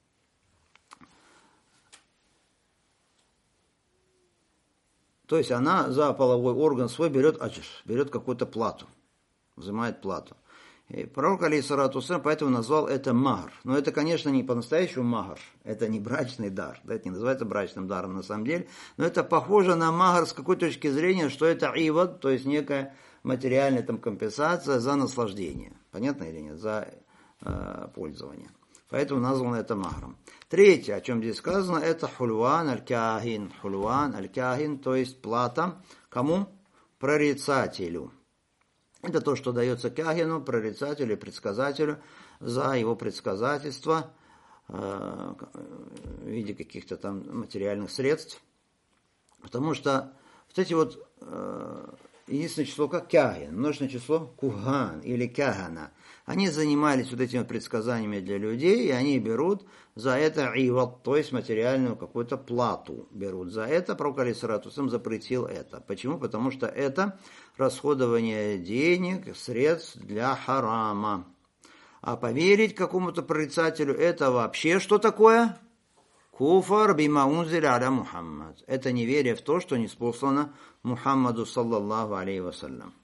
То есть она за половой орган свой берет аджр, берет какую-то плату, взимает плату. И пророк, алейхиссалату вассалям, поэтому назвал это махр. Но это, конечно, не по-настоящему махр, это не брачный дар, да, это не называется брачным даром на самом деле, но это похоже на махр с какой точки зрения, что это ивад, то есть некая материальная там компенсация за наслаждение. Понятно или нет? За пользование. Поэтому названо это махром. Третье, о чем здесь сказано, это хульван аль-кахин. Хульван аль-кахин, то есть плата кому? Прорицателю. Это то, что дается кахину, прорицателю, предсказателю за его предсказательство в виде каких-то там материальных средств. Потому что вот эти вот единственное число как кахин, множественное число куган или кахана. Они занимались вот этими предсказаниями для людей, и они берут за это ивад, то есть материальную какую-то плату берут. За это пророк алейхиссалату вассалям запретил это. Почему? Потому что это расходование денег, средств для харама. А поверить какому-то прорицателю, это вообще что такое? Куфар бима унзиля аля Мухаммад. Это неверие в то, что ниспослано Мухаммаду саллаллаху алейхи вассалям.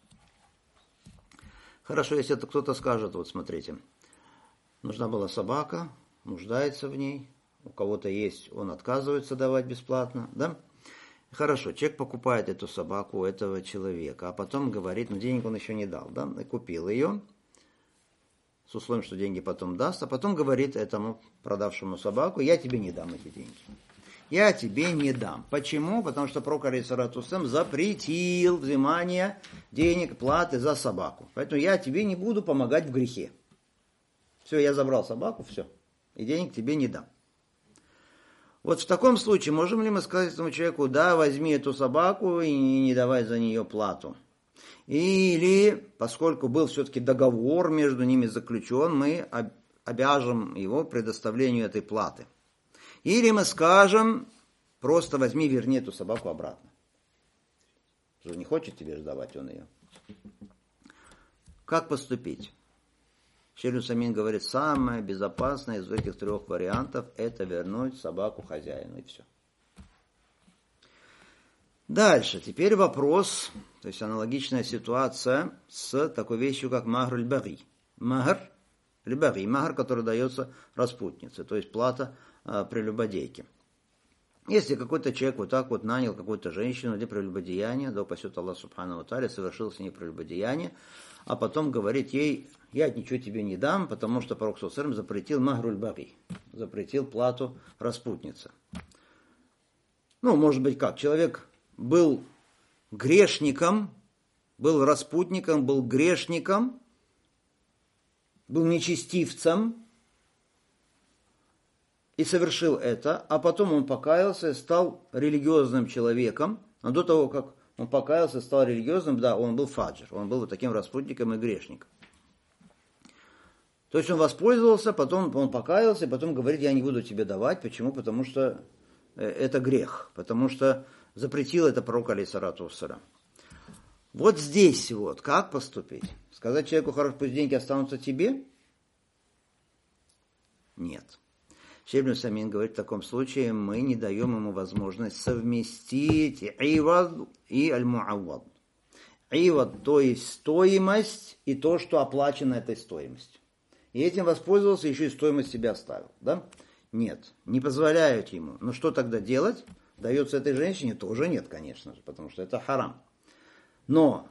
Хорошо, если это кто-то скажет, вот смотрите, нужна была собака, нуждается в ней, у кого-то есть, он отказывается давать бесплатно, да? Хорошо, человек покупает эту собаку у этого человека, а потом говорит, ну денег он еще не дал, да, и купил ее, с условием, что деньги потом даст, а потом говорит этому продавшему собаку, я тебе не дам эти деньги. Я тебе не дам. Почему? Потому что пророк алейхиссалату вассалям запретил взимание денег, платы за собаку. Поэтому я тебе не буду помогать в грехе. Все, я забрал собаку, все. И денег тебе не дам. Вот в таком случае можем ли мы сказать этому человеку, да, возьми эту собаку и не давай за нее плату? Или, поскольку был все-таки договор между ними заключен, мы обяжем его предоставлению этой платы. Или мы скажем, просто возьми, верни эту собаку обратно. Что не хочет тебе сдавать он ее. Как поступить? Шейх Усаймин говорит, самое безопасное из этих трех вариантов это вернуть собаку хозяину, и все. Дальше, теперь вопрос, то есть аналогичная ситуация с такой вещью, как махр аль-баги. Махр аль-баги, махр, который дается распутнице, то есть плата прелюбодейки. Если какой-то человек вот так вот нанял какую-то женщину для прелюбодеяния, да упасет Аллах субхану ва тааля, совершил с ней прелюбодеяние, а потом говорит ей, я ничего тебе не дам, потому что пророк саллаллаху алейхи ва саллям запретил махруль баги, запретил плату распутницы. Ну, может быть как, человек был грешником, был распутником, был грешником, был нечестивцем, и совершил это, а потом он покаялся и стал религиозным человеком. Но до того, как он покаялся и стал религиозным, да, он был фаджр, он был вот таким распутником и грешником. То есть он воспользовался, потом он покаялся, и потом говорит, я не буду тебе давать. Почему? Потому что это грех, потому что запретил это пророк алейхиссалату вассалям. Вот здесь вот, как поступить? Сказать человеку, хорошо, пусть деньги останутся тебе? Нет. Шейх Усаймин говорит, в таком случае мы не даем ему возможность совместить ивад и аль-муаввад. Ивад, то есть стоимость и то, что оплачено этой стоимостью. И этим воспользовался, еще и стоимость себе оставил. Да? Нет, не позволяют ему. Но что тогда делать? Дается этой женщине? Тоже нет, конечно же, потому что это харам. Но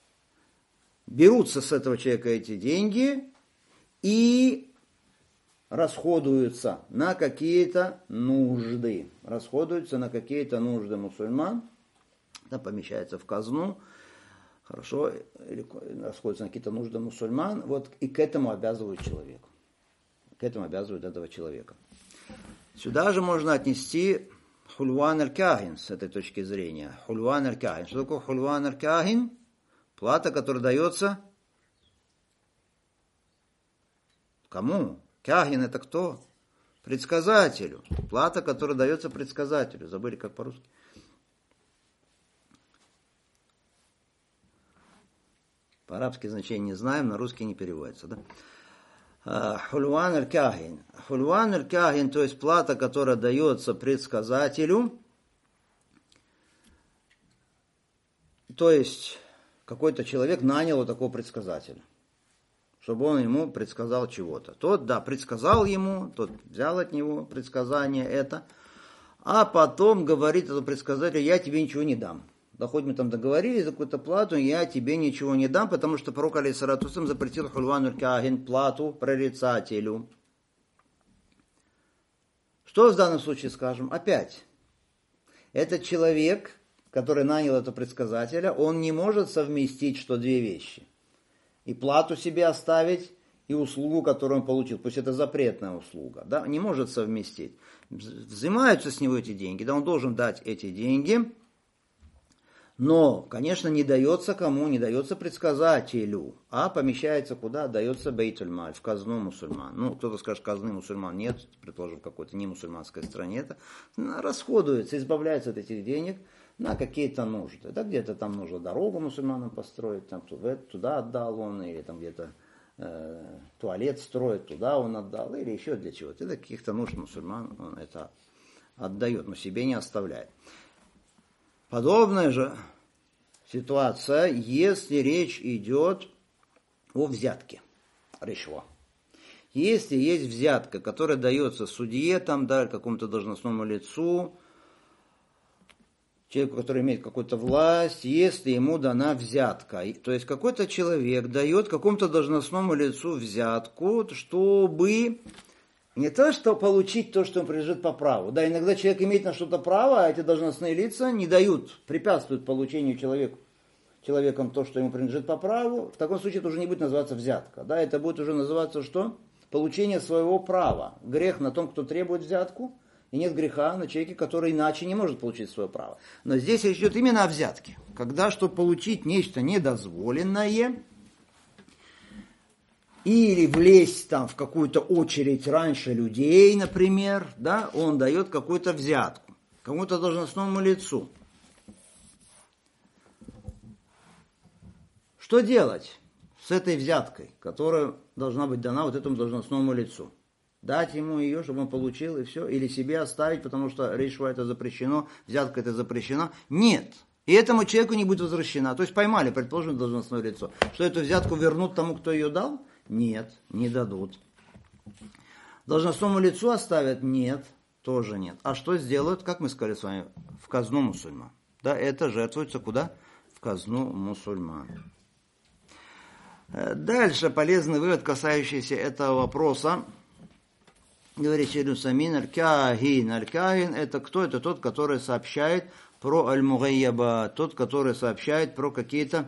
берутся с этого человека эти деньги и расходуются на какие-то нужды. Расходуются на какие-то нужды мусульман. Это помещается в казну. Хорошо, или расходуются на какие-то нужды мусульман. Вот и к этому обязывают человека. К этому обязывают этого человека. Сюда же можно отнести хульван аль-кахин с этой точки зрения. Хульван аль-кахин. Что такое хульван аль-кахин? Плата, которая дается кому? Кахин это кто? Предсказателю. Плата, которая дается предсказателю. Забыли, как по-русски? По-арабски значение не знаем, на русский не переводится, да? Хульван аль-кахин. Хульван аль-кахин, то есть плата, которая дается предсказателю. То есть какой-то человек нанял вот такого предсказателя, чтобы он ему предсказал чего-то. Тот, да, предсказал ему, тот взял от него предсказание это, а потом говорит этому предсказателю: я тебе ничего не дам. Да хоть мы там договорились за какую-то плату, я тебе ничего не дам, потому что пророк алейхиссалату вассалям запретил хульван аль-кахин, плату прорицателю. Что в данном случае скажем? Опять, этот человек, который нанял этого предсказателя, он не может совместить, что две вещи. И плату себе оставить, и услугу, которую он получил. Пусть это запретная услуга. Да? Не может совместить. Взимаются с него эти деньги. Да, он должен дать эти деньги. Но, конечно, не дается кому? Не дается предсказателю. А помещается куда? Дается бейтуль-маль, в казну мусульман. Ну, кто-то скажет, казны мусульман нет. Предположим, в какой-то не мусульманской стране. Это расходуется, избавляется от этих денег на какие-то нужды. Да, где-то там нужно дорогу мусульманам построить, там туда отдал он, или там где-то туалет строит, туда он отдал, или еще для чего-то. Это каких-то нужд мусульман он это отдает, но себе не оставляет. Подобная же ситуация, если речь идет о взятке. Ришва. Если есть взятка, которая дается судье, там, да, какому-то должностному лицу, человеку, который имеет какую-то власть, если ему дана взятка. То есть какой-то человек дает какому-то должностному лицу взятку, чтобы не то, что получить то, что ему принадлежит по праву. Да, иногда человек имеет на что-то право, а эти должностные лица не дают, препятствуют получению человеком то, что ему принадлежит по праву. В таком случае это уже не будет называться взятка. Да, это будет уже называться что? Получение своего права. Грех на том, кто требует взятку, и нет греха на человеке, который иначе не может получить свое право. Но здесь речь идет именно о взятке. Когда, чтобы получить нечто недозволенное, или влезть там в какую-то очередь раньше людей, например, да, он дает какую-то взятку кому-то должностному лицу. Что делать с этой взяткой, которая должна быть дана вот этому должностному лицу? Дать ему ее, чтобы он получил, и все? Или себе оставить, потому что ришва это запрещено, взятка это запрещено? Нет. И этому человеку не будет возвращена. То есть поймали, предположим, должностное лицо. Что эту взятку вернут тому, кто ее дал? Нет, не дадут. Должностному лицу оставят? Нет, тоже нет. А что сделают, как мы сказали с вами, в казну мусульман? Да, это жертвуется куда? В казну мусульман. Дальше полезный вывод, касающийся этого вопроса. Говорит Шейх Самин, аль-кахин. Аль-кахин это кто? Это тот, который сообщает про аль-мугайяба, тот, который сообщает про какие-то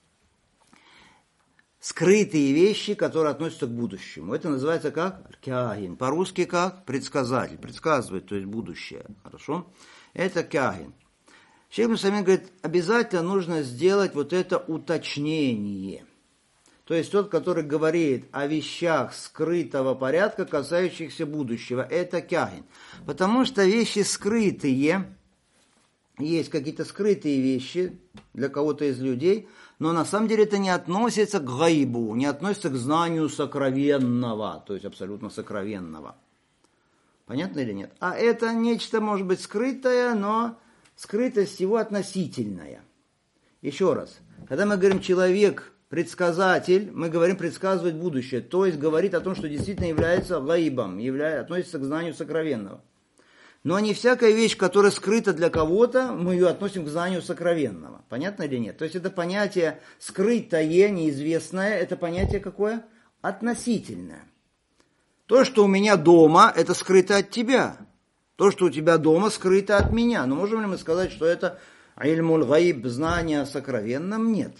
скрытые вещи, которые относятся к будущему. Это называется как? Аль-кахин. По-русски как? Предсказатель. Предсказывает, то есть будущее. Хорошо? Это кахин. Шейх Самин говорит, обязательно нужно сделать вот это уточнение. То есть тот, который говорит о вещах скрытого порядка, касающихся будущего, это кахин. Потому что вещи скрытые, есть какие-то скрытые вещи для кого-то из людей, но на самом деле это не относится к гайбу, не относится к знанию сокровенного, то есть абсолютно сокровенного. Понятно или нет? А это нечто может быть скрытое, но скрытость его относительная. Еще раз, когда мы говорим человек, предсказатель, мы говорим предсказывать будущее, то есть говорит о том, что действительно является гайбом, относится к знанию сокровенного. Но не всякая вещь, которая скрыта для кого-то, мы ее относим к знанию сокровенного. Понятно или нет? То есть это понятие скрытое, неизвестное, это понятие какое? Относительное. То, что у меня дома, это скрыто от тебя. То, что у тебя дома, скрыто от меня. Но можем ли мы сказать, что это ильмуль гаиб, знание о сокровенном? Нет.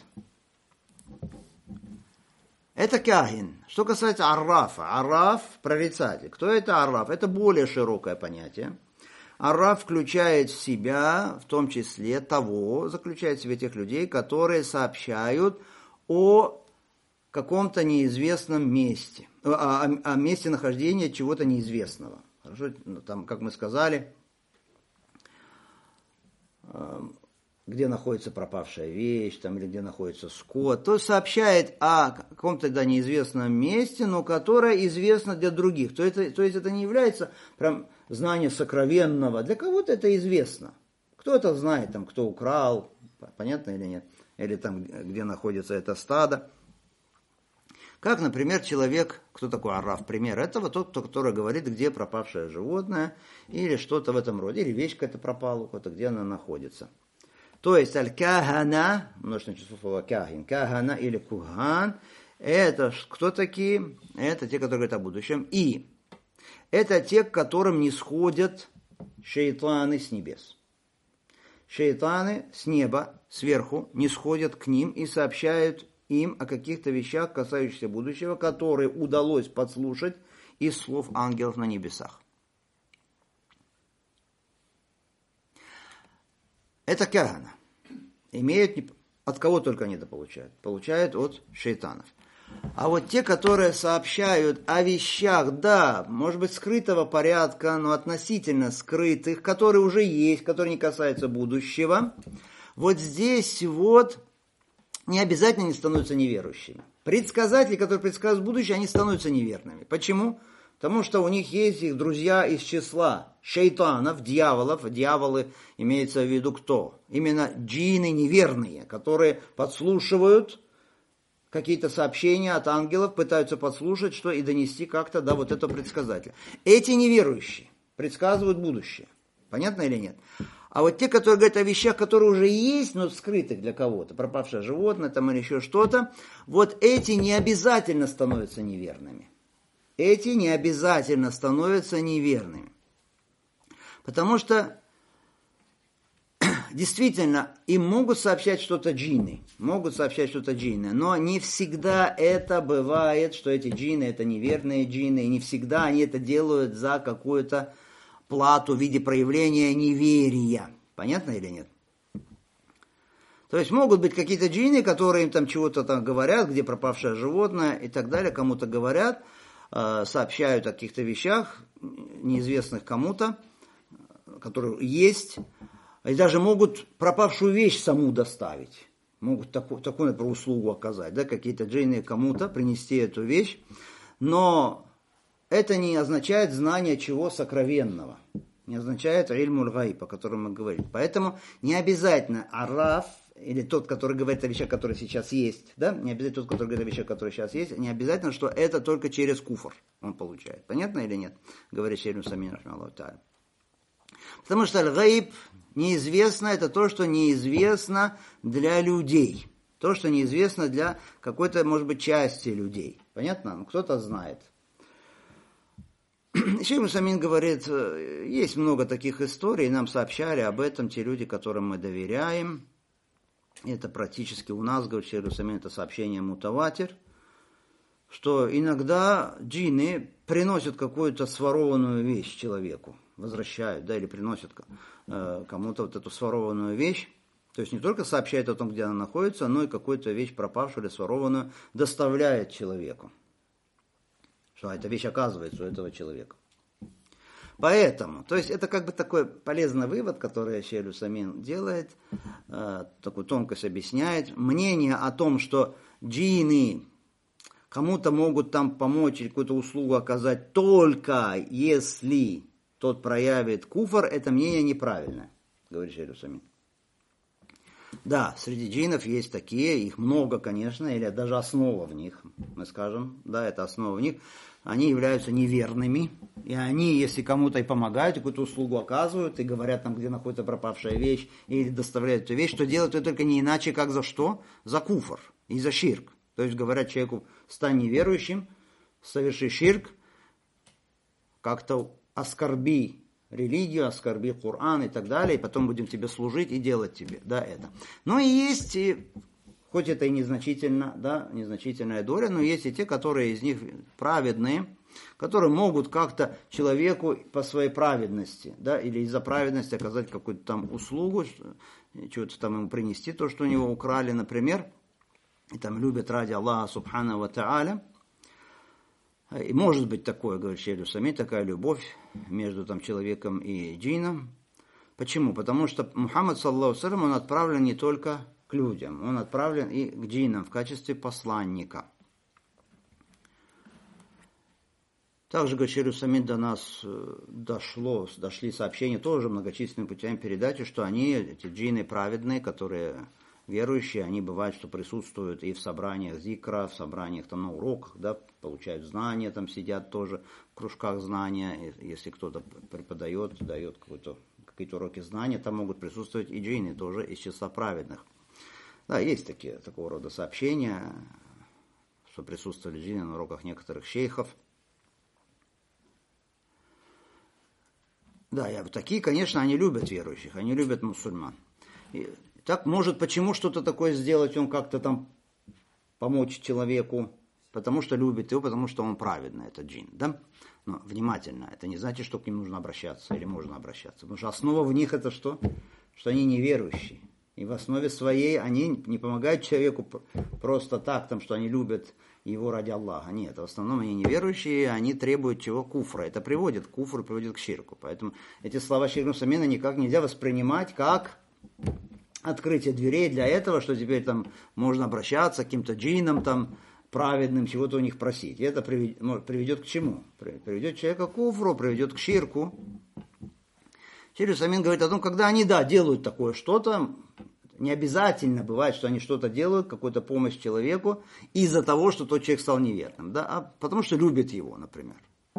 Это кахин. Что касается аррафа. Арраф – прорицатель. Кто это арраф? Это более широкое понятие. Арраф включает в себя, в том числе заключает в себе тех людей, которые сообщают о каком-то неизвестном месте, о месте нахождения чего-то неизвестного. Хорошо, там, как мы сказали, где находится пропавшая вещь, там, или где находится скот, то сообщает о каком-то неизвестном месте, но которое известно для других. То есть это не является прям знание сокровенного. Для кого-то это известно. Кто это знает, там, кто украл, понятно или нет? Или там, где находится это стадо. Как, например, человек, кто такой арраф, пример этого, тот, который говорит, где пропавшее животное, или что-то в этом роде, или вещь какая-то пропала у кого-то, где она находится. То есть аль-кахана, множественное число слова кахин, кахана или куган, это кто такие? Это те, которые говорят о будущем. И это те, к которым не сходят шейтаны с небес. Шейтаны с неба, сверху, не сходят к ним и сообщают им о каких-то вещах, касающихся будущего, которые удалось подслушать из слов ангелов на небесах. Это кахана. Имеют, от кого только они это получают. Получают от шейтанов. А вот те, которые сообщают о вещах, да, может быть, скрытого порядка, но относительно скрытых, которые уже есть, которые не касаются будущего, вот здесь вот не обязательно они становятся неверующими. Предсказатели, которые предсказывают будущее, они становятся неверными. Почему? Потому что у них есть их друзья из числа шейтанов, дьяволов. Дьяволы имеется в виду кто? Именно джинны неверные, которые подслушивают какие-то сообщения от ангелов, пытаются подслушать, что и донести как-то до вот этого предсказателя. Эти неверующие предсказывают будущее. Понятно или нет? А вот те, которые говорят о вещах, которые уже есть, но скрытых для кого-то, пропавшее животное там или еще что-то, вот эти не обязательно становятся неверными. Эти не обязательно становятся неверными. Потому что действительно им могут сообщать что-то джинны, но не всегда это бывает, что эти джинны это неверные джинны, и не всегда они это делают за какую-то плату в виде проявления неверия. Понятно или нет? То есть могут быть какие-то джинны, которые им там чего-то там говорят, где пропавшее животное и так далее, кому-то говорят, сообщают о каких-то вещах, неизвестных кому-то, которые есть, и даже могут пропавшую вещь саму доставить. Могут такую, например, услугу оказать, да, какие-то джинны кому-то принести эту вещь, но это не означает знание чего сокровенного, не означает ильмуль гайб, о котором мы говорим. Поэтому не обязательно арраф, или тот, который говорит о вещах, которые сейчас есть, да, не обязательно тот, который говорит о вещах, которые сейчас есть, не обязательно, что это только через куфр он получает. Понятно или нет? Говорит Шейх Самин рахмаллаху тааля. Потому что аль-гайб неизвестно, это то, что неизвестно для людей. То, что неизвестно для какой-то, может быть, части людей. Понятно? Ну, кто-то знает. Шейх Самин говорит, есть много таких историй, нам сообщали об этом те люди, которым мы доверяем. Это практически у нас, говорит Шейх Самин, это сообщение мутаватир, что иногда джинны приносят какую-то сворованную вещь человеку, возвращают, да, или приносят кому-то вот эту сворованную вещь. То есть не только сообщает о том, где она находится, но и какую-то вещь пропавшую или сворованную доставляет человеку. Что эта вещь оказывается у этого человека. Поэтому, то есть это как бы такой полезный вывод, который Шейх Самин делает, такую тонкость объясняет. Мнение о том, что джинны кому-то могут там помочь или какую-то услугу оказать только если тот проявит куфр, это мнение неправильное, говорит Шейх Самин. Да, среди джиннов есть такие, их много, конечно, или даже основа в них, мы скажем, да, это основа в них. Они являются неверными, и они, если кому-то и помогают, и какую-то услугу оказывают, и говорят там, где находится пропавшая вещь, или доставляют эту вещь, то делают это только не иначе, как за что? За куфр и за ширк. То есть говорят человеку, стань неверующим, соверши ширк, как-то оскорби религию, оскорби Коран и так далее, и потом будем тебе служить и делать тебе, да, это. Но и есть, хоть это и незначительно, да, незначительная доля, но есть и те, которые из них праведные, которые могут как-то человеку по своей праведности, да, или из-за праведности оказать какую-то там услугу, что-то там ему принести, то, что у него украли, например, и там любят ради Аллаха Субхану ва Тааля. И может быть такое, говорит Шейх Аль-Усаймин, такая любовь между там человеком и джинном. Почему? Потому что Мухаммад, саллаллаху алейхи ва саллям, он отправлен не только к людям, он отправлен и к джиннам в качестве посланника. Также, говорит Шейх Аль-Усаймин, до нас дошли сообщения тоже многочисленными путями передачи, что они, эти джинны праведные, которые верующие, они бывают, что присутствуют и в собраниях зикра, в собраниях там на уроках, да, получают знания, там сидят тоже в кружках знания, если кто-то преподает, дает какие-то уроки знания, там могут присутствовать и джинны тоже из числа праведных. Да, есть такого рода сообщения, что присутствовали джинны на уроках некоторых шейхов. Да, такие, конечно, они любят верующих, они любят мусульман. И так может, почему что-то такое сделать, он как-то там помочь человеку, потому что любит его, потому что он праведный, это джин, да? Но внимательно, это не значит, что к ним нужно обращаться или можно обращаться, потому что основа в них это что? Что они неверующие. И в основе своей они не помогают человеку просто так, там, что они любят его ради Аллаха. Нет, в основном они неверующие, они требуют чего? Куфра. Это приводит к куфру, приводит к ширку. Поэтому эти слова Шейха Аль-Усаймина никак нельзя воспринимать как открытие дверей для этого, что теперь там можно обращаться к каким-то джиннам, там, праведным, чего-то у них просить. И это приведет к чему? Приведет человека к куфру, приведет к ширку. Шейх Аль-Усаймин говорит о том, когда они, да, делают такое что-то, не обязательно бывает, что они что-то делают, какую-то помощь человеку, из-за того, что тот человек стал неверным, да, а потому что любит его, например,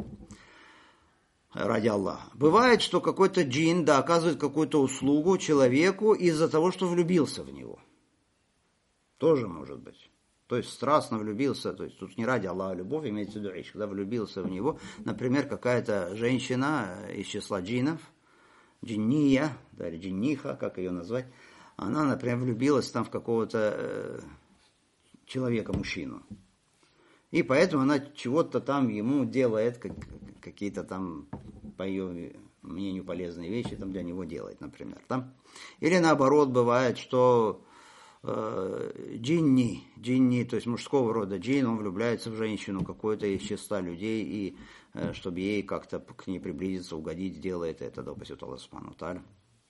ради Аллаха. Бывает, что какой-то джин, да, оказывает какую-то услугу человеку из-за того, что влюбился в него. Тоже может быть. То есть страстно влюбился, то есть тут не ради Аллаха любовь, имеется в виду речь, когда влюбился в него, например, какая-то женщина из числа джиннов, джинния, да, или джинниха, как ее назвать, она, например, влюбилась там в какого-то человека, мужчину. И поэтому она чего-то там ему делает, какие-то там, по ее мнению, полезные вещи там для него делает, например. Там. Или наоборот, бывает, что джинни, то есть мужского рода джин, он влюбляется в женщину какой-то из числа людей, и чтобы ей как-то к ней приблизиться, угодить, делает это, да, посвятит Аллах Субхану ва Тааля.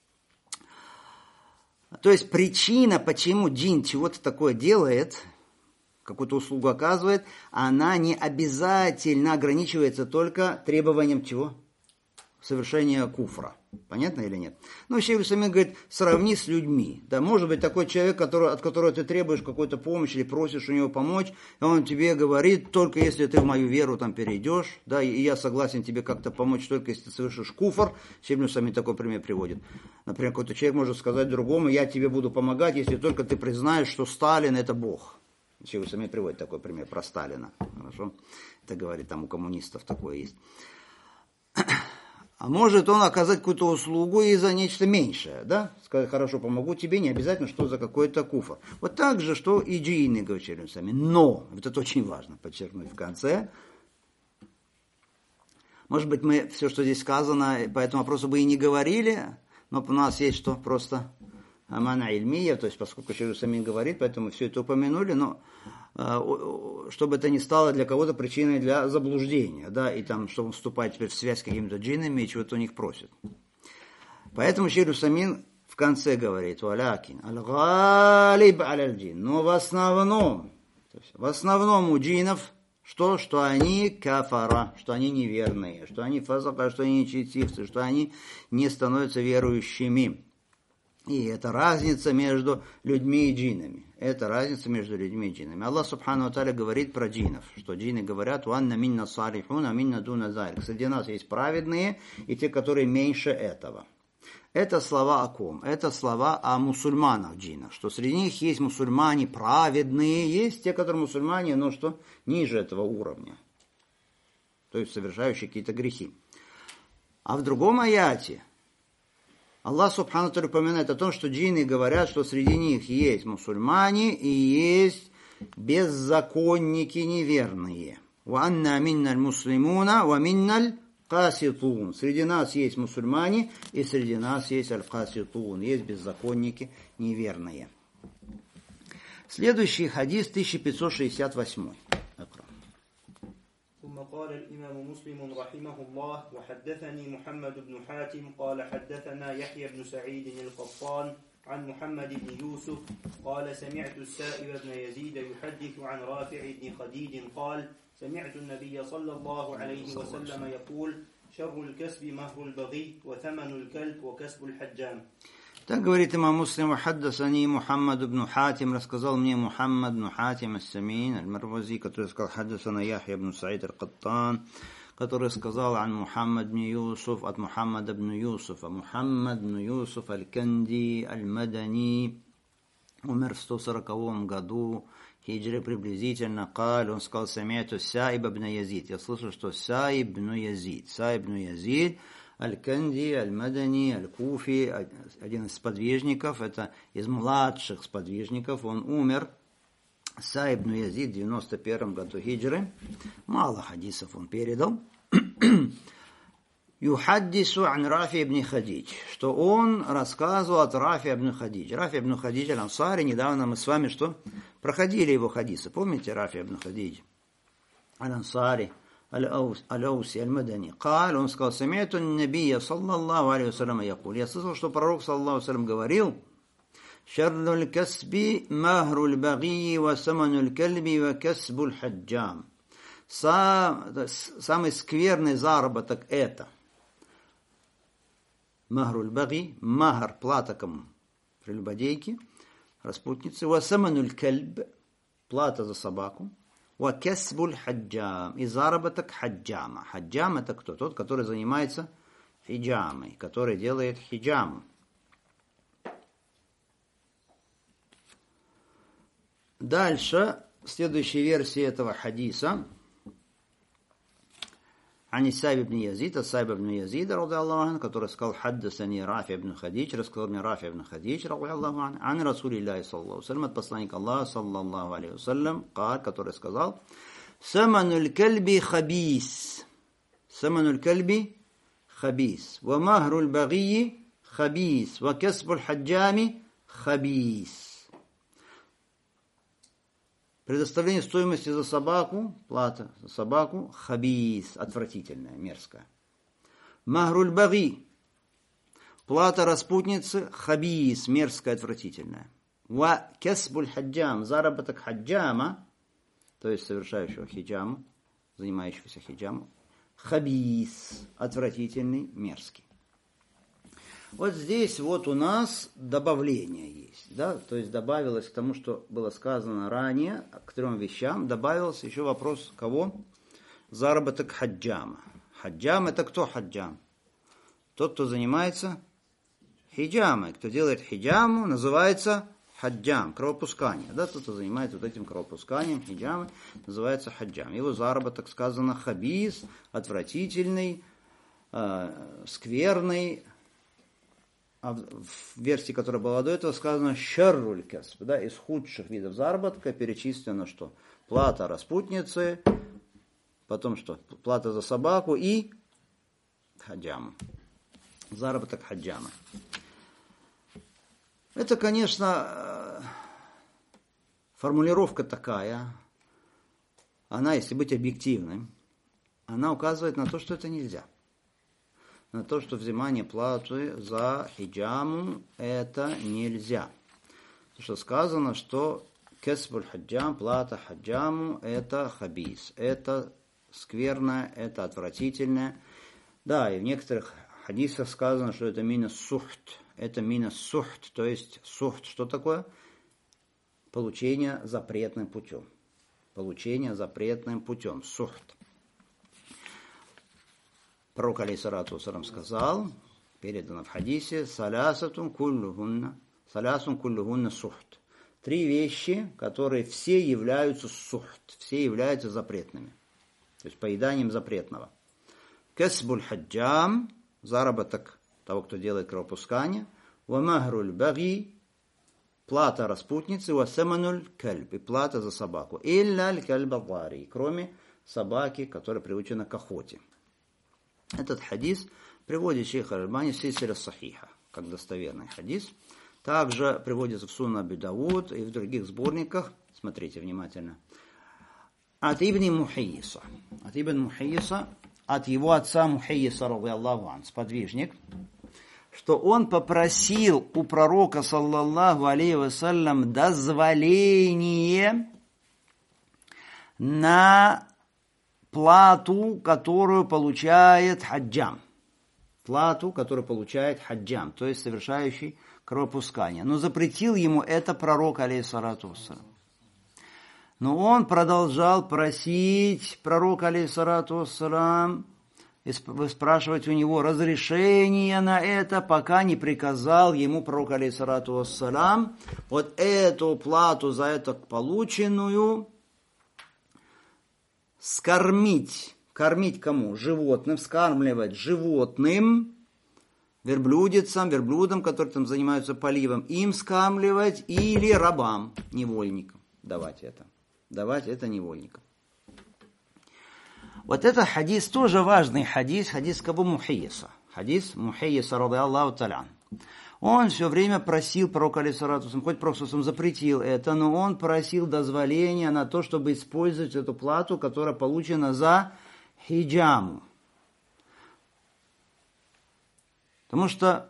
То есть причина, почему джин чего-то такое делает, какую-то услугу оказывает, она не обязательно ограничивается только требованием чего? Совершения куфра. Понятно или нет? Ну, Шейх Аль-Усаймин говорит, сравни с людьми. Да, может быть такой человек, от которого ты требуешь какую-то помощь или просишь у него помочь, и он тебе говорит, только если ты в мою веру там перейдешь, да, и я согласен тебе как-то помочь, только если ты совершишь куфр. Шейх Аль-Усаймин такой пример приводит. Например, какой-то человек может сказать другому, я тебе буду помогать, если только ты признаешь, что Сталин это Бог. Шейх Аль-Усаймин приводит такой пример про Сталина. Хорошо? Это говорит, там у коммунистов такое есть. А может он оказать какую-то услугу и за нечто меньшее, да? Сказать, хорошо, помогу тебе, не обязательно, что за какой-то куфр. Вот так же, что и джинны, говорят сами. Но, вот это очень важно подчеркнуть в конце. Может быть, мы все, что здесь сказано, по этому вопросу бы и не говорили, но у нас есть что просто амана ильмия, то есть поскольку Шейх Аль-Усаймин говорит, поэтому мы все это упомянули, но чтобы это не стало для кого-то причиной для заблуждения, да, и там, что он вступает теперь в связь с какими-то джиннами и чего-то у них просит. Поэтому Шейх Аль-Усаймин в конце говорит, валякин, аль-галиб аль-джин, но в основном у джиннов, что они кафара, что они неверные, что они фазака, что они нечестивцы, что они не становятся верующими. И это разница между людьми и джиннами. Это разница между людьми и джиннами. Аллах Субхану ва Тааля говорит про джиннов, что джинны говорят, «Ванна минна салихун, а минна дуна зайлик». Среди нас есть праведные и те, которые меньше этого. Это слова о ком? Это слова о мусульманах джиннах, что среди них есть мусульмане праведные, есть те, которые мусульмане, но что ниже этого уровня. То есть совершающие какие-то грехи. А в другом аяте Аллах Субхану ва Тааля упоминает о том, что джинны говорят, что среди них есть мусульмане и есть беззаконники неверные. وَأَنَّا مِنَّا الْمُسْلِمُونَ وَمِنَّا الْقَاسِطُونَ. Среди нас есть мусульмане и среди нас есть аль-каситун, есть беззаконники неверные. Следующий хадис 1568. ثم قال الإمام مسلم رحمه الله وحدثني محمد بن حاتم قال حدثنا يحيى بن سعيد القطان عن محمد بن يوسف قال سمعت السائب بن يزيد يحدث عن رافع بن خديج قال سمعت النبي صلى الله عليه وسلم يقول شر الكسب مهر البغي وثمن الكلب وكسب الحجام. Так говорит имам Муслим: «Хаддасани Мухаммад ибн Хатим», рассказал мне Мухаммад ибн Хатим ас-Самин аль-Марвази, который сказал: «Хаддасана Яхья ибн Саид аль-Каттан», который сказал: «Ан Мухаммад ибн Юсуф», от Мухаммада ибн Юсуфа. Мухаммад ибн Юсуф аль-Канди аль-Мадани умер в 140 году хиджры приблизительно. Он сказал: «Сами'ту Саиб ибн Язид». Я слышал, что Саиб ибн Язид Аль-Канди, Аль-Мадани, Аль-Куфи, один из сподвижников, это из младших сподвижников, он умер, Саиб ибн Язид, в 91 году хиджры, мало хадисов он передал, Юхаддису ан Рафи ибн Хадидж, что он рассказывал от Рафи ибн Хадидж. Рафи ибн Хадидж аль-Ансари, недавно мы с вами что? Проходили его хадисы, помните Рафи ибн Хадидж аль-Ансари, Аль-Ауси, Аль-Мадани. Каль, он сказал: «Сами'ту ан-набия саллаллаху алейхи вассалям якуль». Я слышал, что пророк саллаллаху алейхи вассалям говорил: «Шарруль касби махруль баги ва самануль кальби ва касбуль хаджам». Самый скверный заработок это махруль баги, махар, плата кому? Прелюбодейки, распутницы, ва самануль кальб, плата за собаку, وَكَسْبُ الْحَجَّامِ, и заработок хаджама. Хаджам это кто? Тот, который занимается хиджамой, который делает хиджаму. Дальше, следующая версия этого хадиса. عن Саиб ибн Язид, от Саиба ибн Язида, رضي الله عنه, который сказал: «Хаддасани Рафи ибн Хадидж», рассказал мне Рафи ибн Хадидж, رضي الله عنه, عن رسول الله صلى الله عليه وسلم, от посланника Аллаха, صلى الله عليه وسلم, который сказал: «Самануль кальби хабис, самануль кальби хабис, ва махруль багии хабис, ва касбуль хаджами хабис». Предоставление стоимости за собаку, плата за собаку, хабис, отвратительная, мерзкая. Махруль баги, плата распутницы, хабис, мерзкая, отвратительная. Ва касбуль хаджам, заработок хаджама, то есть совершающего хиджаму, занимающегося хиджаму, хабис, отвратительный, мерзкий. Вот здесь вот у нас добавление есть, да, то есть добавилось к тому, что было сказано ранее, к 3 вещам, добавился еще вопрос кого? Заработок хаджама. Хаджам это кто хаджам? Тот, кто занимается хиджамой. Кто делает хиджаму, называется хаджам, кровопускание. Да, тот, кто занимается вот этим кровопусканием, хиджамой, называется хаджам. Его заработок сказано хабис, отвратительный, скверный. А в версии, которая была до этого, сказано «шарруль касб», да, из худших видов заработка перечислено что? Плата распутницы, потом что? Плата за собаку и хаджам. Заработок хаджама. Это, конечно, формулировка такая, она, если быть объективным, она указывает на то, что это нельзя. На то, что взимание платы за хиджаму это нельзя. Потому что сказано, что касбуль хаджам, плата хаджаму это хабис, это скверное, это отвратительное. Да, и в некоторых хадисах сказано, что это минас сухт. Это минас сухт, то есть сухт, что такое? Получение запретным путем. Получение запретным путем. Сухт. Пророк алейхиссалату вассалям сказал, передано в хадисе: «Салясун куллухунна сухт». 3 вещи, которые все являются сухт, все являются запретными. То есть поеданием запретного. Касбуль хаджам, заработок того, кто делает кровопускание. Ва махруль баги, плата распутницы, ва самануль кальб, и плата за собаку. Илля кальба вари, кроме собаки, которая приучена к охоте. Этот хадис приводит шейх Аль-Альбани в сильсиле сахиха, как достоверный хадис. Также приводится в Сунан Аби Дауд и в других сборниках. Смотрите внимательно. От Ибн Мухайиса. От Ибн Мухайиса, от его отца Мухайиса, радийаллаху ан, сподвижник, что он попросил у пророка, саллаллаху алейхи вассалям, дозволение на плату, которую получает хаджам. Плату, которую получает хаджам, то есть совершающий кровопускание. Но запретил ему это пророк, алейхиссалату вассалям. Но он продолжал просить пророка, алейхиссалату вассалям, и спрашивать у него разрешение на это, пока не приказал ему пророк, алейхиссалату вассалям, вот эту плату за это полученную скормить. Кормить кому? Животным, скармливать животным, верблюдам, которые там занимаются поливом, им скармливать или рабам, невольникам. Давать это невольникам. Вот это хадис, тоже важный хадис Кабу Мухайиса. Хадис Мухайиса, радийаллаху та'аля. Он все время просил пророка, алейхиссалату вассалям, хоть пророк запретил это, но он просил дозволения на то, чтобы использовать эту плату, которая получена за хиджаму. Потому что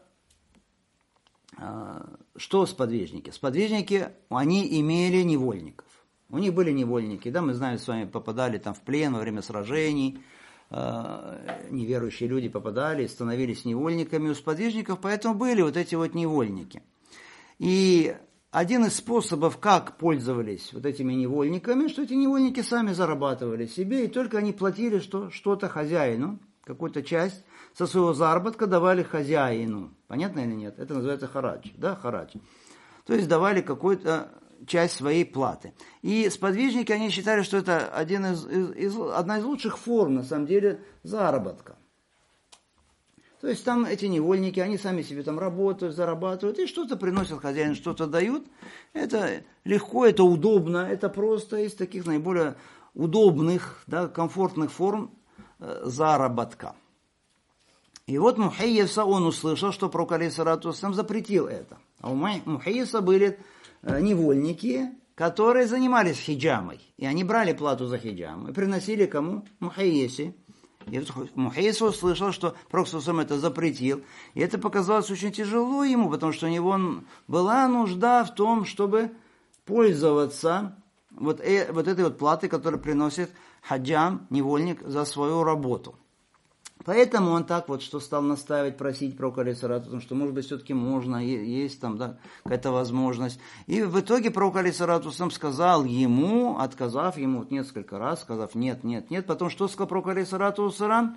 что сподвижники? Сподвижники, они имели невольников. У них были невольники, да, мы знаем, с вами попадали там в плен во время сражений, неверующие люди попадали, становились невольниками у сподвижников, поэтому были вот эти вот невольники. И один из способов, как пользовались вот этими невольниками, что эти невольники сами зарабатывали себе, и только они платили что-то хозяину, какую-то часть со своего заработка давали хозяину. Понятно или нет? Это называется харадж, да, харадж. То есть давали какую-то часть своей платы. И сподвижники, они считали, что это одна из лучших форм, на самом деле, заработка. То есть там эти невольники, они сами себе там работают, зарабатывают, и что-то приносят хозяину, что-то дают. Это легко, это удобно, это просто из таких наиболее удобных, да, комфортных форм заработка. И вот Мухайиса, он услышал, что пророк, алейхиссалату вассалям, запретил это. А у Мухайиса были невольники, которые занимались хиджамой. И они брали плату за хиджам и приносили кому? Мухайисе. И Мухайиса услышал, что пророк это запретил. И это показалось очень тяжело ему, потому что у него была нужда в том, чтобы пользоваться вот этой вот платой, которую приносит хаджам, невольник, за свою работу. Поэтому он так вот, что стал настаивать, просить пророка, алейхиссалату вассалям, что, может быть, все-таки можно, есть там, да, какая-то возможность. И в итоге пророк, алейхиссалату вассалям, сказал ему, отказав ему вот несколько раз, сказав нет. Потом что сказал пророк, алейхиссалату вассалям?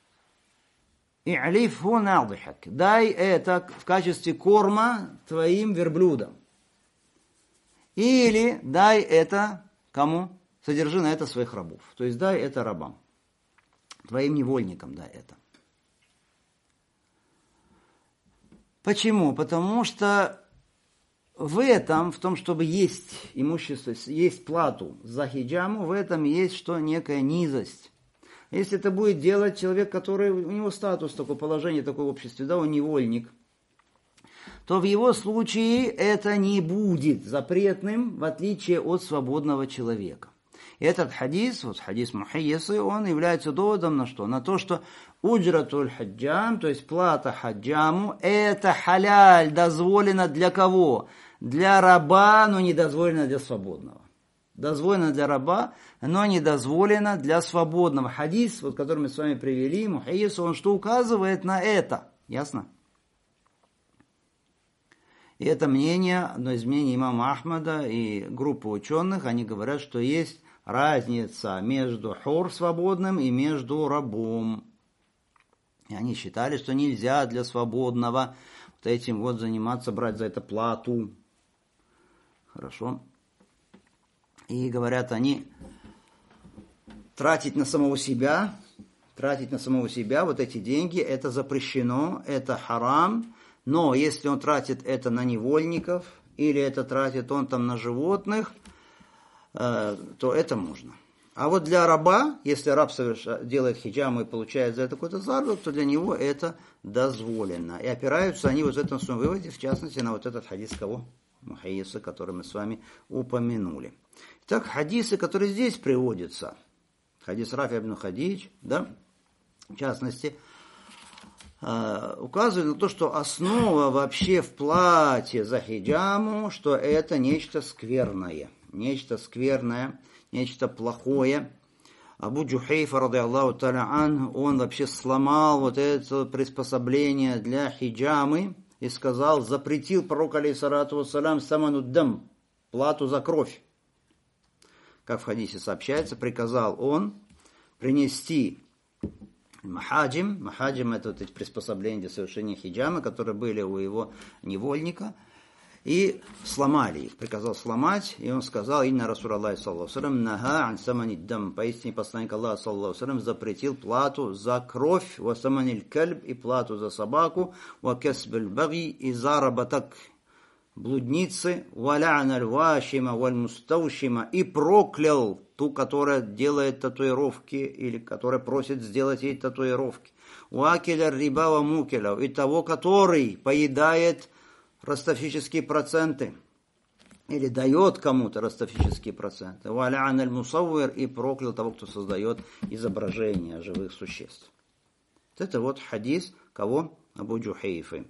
«И'лифху надихак». Дай это в качестве корма твоим верблюдам. Или дай это кому? Содержи на это своих рабов. То есть дай это рабам. Твоим невольникам, да, это. Почему? Потому что в том, чтобы есть имущество, есть плату за хиджаму, в этом есть что? Некая низость. Если это будет делать человек, который, у него статус, такое положение, такое в обществе, да, он невольник, то в его случае это не будет запретным, в отличие от свободного человека. И этот хадис, вот хадис Мухайисы, он является доводом на что? На то, что уджратуль хаджам, то есть плата хаджаму, это халяль, дозволено для кого? Для раба, но не дозволено для свободного. Дозволено для раба, но не дозволено для свободного. Хадис, вот, который мы с вами привели, Мухайиса, он что указывает на это? Ясно? И это мнение, одно из мнений имама Ахмада и группы ученых, они говорят, что есть разница между хур свободным и между рабом. И они считали, что нельзя для свободного вот этим вот заниматься, брать за это плату. Хорошо. И говорят они, тратить на самого себя, тратить на самого себя вот эти деньги, это запрещено, это харам. Но если он тратит это на невольников, или это тратит он там на животных, то это можно. А вот для раба, если раб делает хиджаму и получает за это какой-то заработок, то для него это дозволено. И опираются они вот в этом своем выводе, в частности, на вот этот хадис кого? Мухайиса, который мы с вами упомянули. Итак, хадисы, которые здесь приводятся, хадис Рафи ибн Хадидж, да, в частности, указывает на то, что основа вообще в плате за хиджаму, что это нечто скверное, нечто плохое. Абу Джухейфа, радиаллаху та'аля ан, он вообще сломал вот это приспособление для хиджамы и сказал, запретил пророк, алейхиссалату вассалям, самануддам, плату за кровь. Как в хадисе сообщается, приказал он принести махаджим. Махаджим — это вот эти приспособления для совершения хиджамы, которые были у его невольника, и сломали их. Приказал сломать, и он сказал, инна Расулаллахи саллаллаху алейхи ва саллям наха ан саманиддам. Поистине посланник Аллаха саллаллаху алейхи ва саллям запретил плату за кровь, ва саманиль кальб, и плату за собаку, ва касбаль баги, и заработок блудницы, ва ла'наль вашима валь мустаушима, и проклял ту, которая делает татуировки, или которая просит сделать ей татуировки. Ва акиля риба ва мукиля, и того, который поедает ростовщические проценты, или дает кому-то ростовщические проценты. Ва ла'наль мусаввир, и проклял того, кто создает изображения живых существ. Это вот хадис кого? Абу Джухейфы.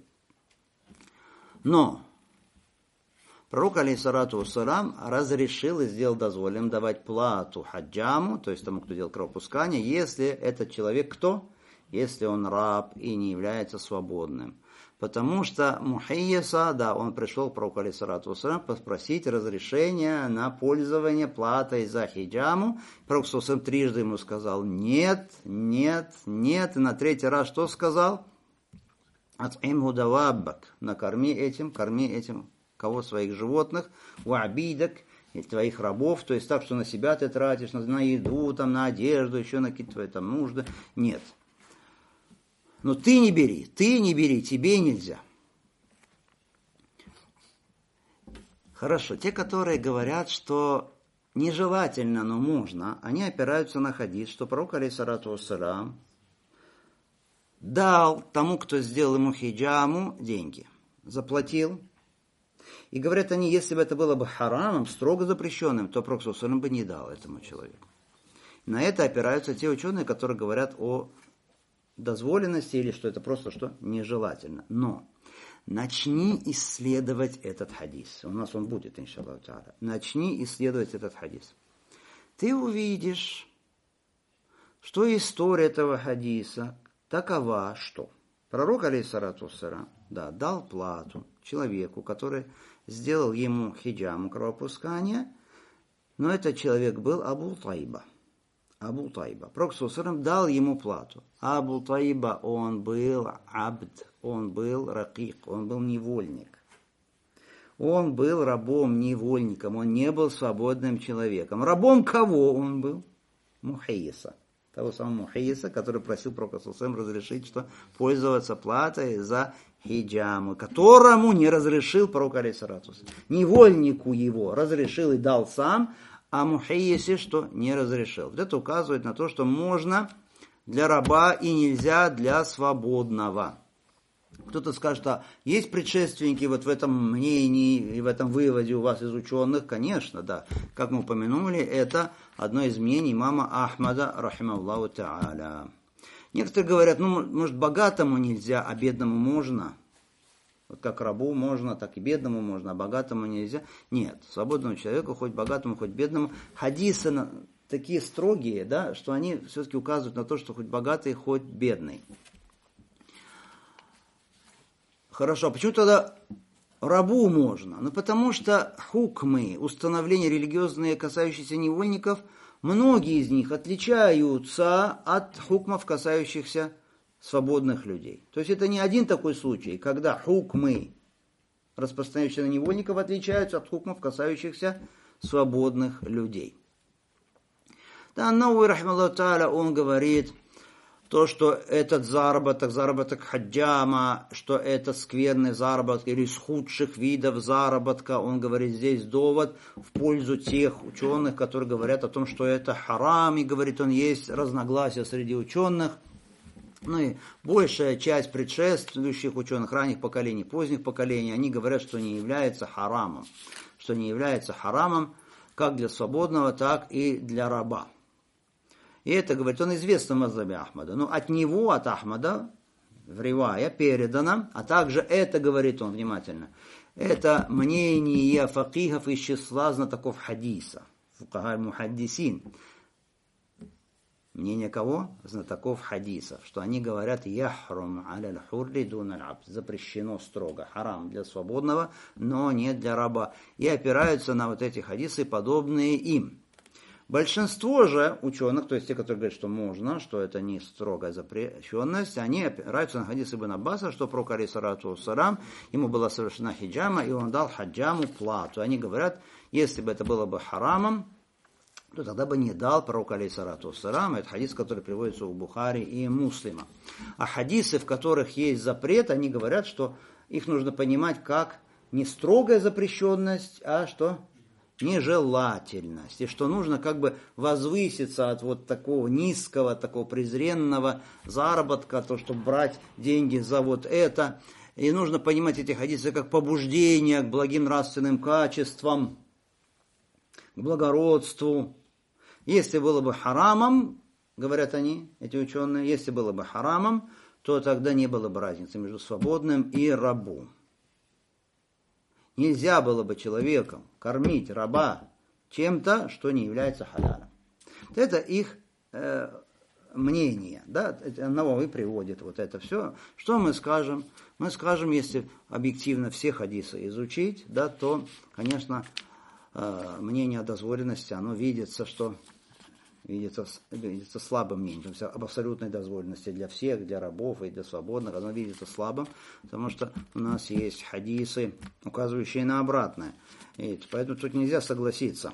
Но пророк, алейхиссалату вассалам, разрешил и сделал дозволенным давать плату хаджаму, то есть тому, кто делал кровопускание, если этот человек кто? Если он раб и не является свободным. Потому что Мухайиса, да, он пришел к пророку, алейхиссалату вассалам, попросить разрешения на пользование платой за хиджаму. Пророк саллаллаху трижды ему сказал нет, нет, нет. И на третий раз что сказал? Ат'имху даваббак. Накорми этим, корми этим кого? Своих животных. Уабидак, твоих рабов. То есть так, что на себя ты тратишь, на еду, там, на одежду, еще на какие-то твои там нужды. Нет. Но ты не бери, тебе нельзя. Хорошо, те, которые говорят, что нежелательно, но можно, они опираются на хадис, что пророк, алейхиссалату вассалям, дал тому, кто сделал ему хиджаму, деньги. Заплатил. И говорят они, если бы это было бы харамом, строго запрещенным, то пророк саллаллаху алейхи ва саллям бы не дал этому человеку. На это опираются те ученые, которые говорят о дозволенности или что это просто что нежелательно. Но начни исследовать этот хадис. У нас он будет, иншаллаху та'аля. Начни исследовать этот хадис. Ты увидишь, что история этого хадиса такова, что пророк, алейхиссалату вассалям, да, дал плату человеку, который сделал ему хиджаму, кровопускание, но этот человек был Абу Тайба. Абу Тайба. Пророк саллаллаху алейхи ва саллям дал ему плату. Абу Тайба, он был абд, он был ракик, он был невольник. Он был рабом-невольником, он не был свободным человеком. Рабом кого он был? Мухайиса. Того самого Мухайиса, который просил пророка саллаллаху алейхи ва саллям разрешить, что пользоваться платой за хиджаму, которому не разрешил пророк, алейхиссалату вассалям. Невольнику его разрешил и дал сам, а Мухайисе что не разрешил. Это указывает на то, что можно для раба и нельзя для свободного. Кто-то скажет, а есть предшественники вот в этом мнении и в этом выводе у вас из ученых? Конечно, да. Как мы упомянули, это одно из мнений имама Ахмада, рахимахуллаху та'аля. Некоторые говорят, может, богатому нельзя, а бедному можно. Вот как рабу можно, так и бедному можно, а богатому нельзя. Нет, свободному человеку, хоть богатому, хоть бедному. Хадисы такие строгие, да, что они все-таки указывают на то, что хоть богатый, хоть бедный. Хорошо, а почему тогда рабу можно? Ну, потому что хукмы, установления религиозные, касающиеся невольников, многие из них отличаются от хукмов, касающихся свободных людей. То есть это не один такой случай, когда хукмы, распространяющиеся на невольников, отличаются от хукмов, касающихся свободных людей. Да, Науи, рахимахуллаху та'аля, он говорит, то, что этот заработок хаджама, что это скверный заработок или из худших видов заработка, он говорит здесь довод в пользу тех ученых, которые говорят о том, что это харам, и говорит он, есть разногласия среди ученых. Ну и большая часть предшествующих ученых, ранних поколений, поздних поколений, они говорят, что не является харамом. Что не является харамом как для свободного, так и для раба. И это, говорит, он известен в мазхабе Ахмада. Но от него, от Ахмада, в ривая передано, а также это, говорит он внимательно, это мнение факихов из числа знатоков хадиса, фукаха мухаддисин. Мнение кого? Знатоков хадисов, что они говорят яхрум аля хурри дун аль-абд, запрещено строго, харам для свободного, но не для раба. И опираются на вот эти хадисы, подобные им. Большинство же ученых, то есть те, которые говорят, что можно, что это не строгая запрещенность, они опираются на хадис Ибн Аббаса, что пророк алейхиссалату вассалям, ему была совершена хиджама, и он дал хаджаму плату. Они говорят, если бы это было бы харамом, то тогда бы не дал пророк алейхиссалату вассалям. Это хадис, который приводится у Бухари и Муслима. А хадисы, в которых есть запрет, они говорят, что их нужно понимать как не строгая запрещенность, а что? Нежелательность. И что нужно как бы возвыситься от вот такого низкого, такого презренного заработка, то, чтобы брать деньги за вот это. И нужно понимать эти хадисы как побуждение к благим нравственным качествам, к благородству. Если было бы харамом, говорят они, эти ученые, если было бы харамом, то тогда не было бы разницы между свободным и рабом. Нельзя было бы человеком кормить раба чем-то, что не является халялем. Это их мнение. Да? Навави приводит вот это все. Что мы скажем? Мы скажем, если объективно все хадисы изучить, да, то, конечно, мнение о дозволенности, оно видится, что видится слабым мнением. Об абсолютной дозволенности для всех, для рабов и для свободных, оно видится слабым, потому что у нас есть хадисы, указывающие на обратное. И поэтому тут нельзя согласиться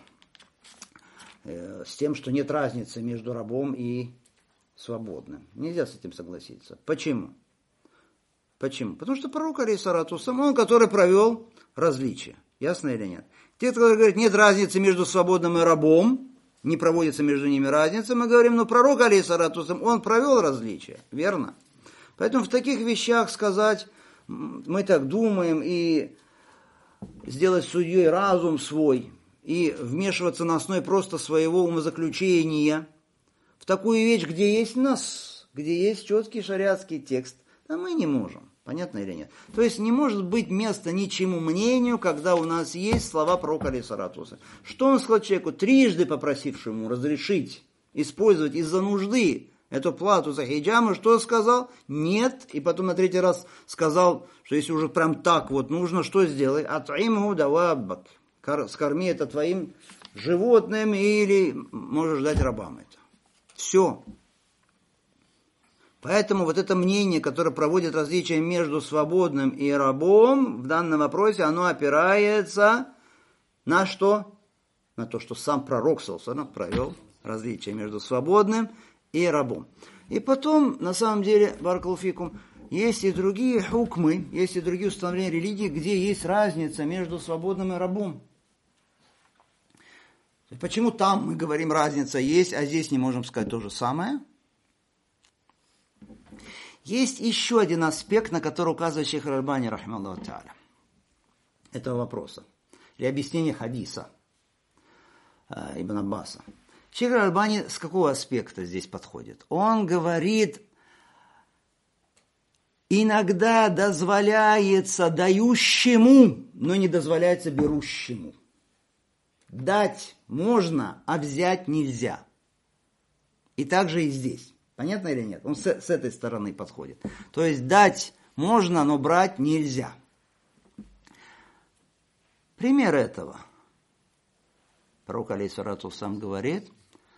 с тем, что нет разницы между рабом и свободным. Нельзя с этим согласиться. Почему? Почему? Потому что пророк алейхиссалату вассалям, он, который провел различия. Ясно или нет? Те, которые говорят, нет разницы между свободным и рабом, не проводится между ними разница, мы говорим, но пророк, алейхиссалату вассалям, он провел различия, верно? Поэтому в таких вещах сказать, мы так думаем, и сделать судьей разум свой, и вмешиваться на основе просто своего умозаключения, в такую вещь, где есть нас, где есть четкий шариатский текст, да мы не можем. Понятно или нет? То есть не может быть места ничему мнению, когда у нас есть слова пророка алейхиссалату вассалям. Что он сказал человеку, трижды попросившему разрешить использовать из-за нужды эту плату за хиджаму, что сказал? Нет. И потом на третий раз сказал, что если уже прям так вот нужно, что сделай? Ат'имху даваббак. Скорми это твоим животным или можешь дать рабам это. Все. Поэтому вот это мнение, которое проводит различие между свободным и рабом, в данном вопросе, оно опирается на что? На то, что сам пророк саллаллаху провел различие между свободным и рабом. И потом, на самом деле, баракаллаху фикум, есть и другие хукмы, есть и другие установления религии, где есть разница между свободным и рабом. Почему там мы говорим, разница есть, а здесь не можем сказать то же самое? Есть еще один аспект, на который указывает шейх Аль-Альбани, рахимахуллаху тааля, этого вопроса, или объяснения хадиса Ибн Аббаса. Шейх Аль-Альбани с какого аспекта здесь подходит? Он говорит, иногда дозволяется дающему, но не дозволяется берущему. Дать можно, а взять нельзя. И так же и здесь. Понятно или нет? Он с этой стороны подходит. То есть дать можно, но брать нельзя. Пример этого. Пророк алейхиссалату вассалям говорит,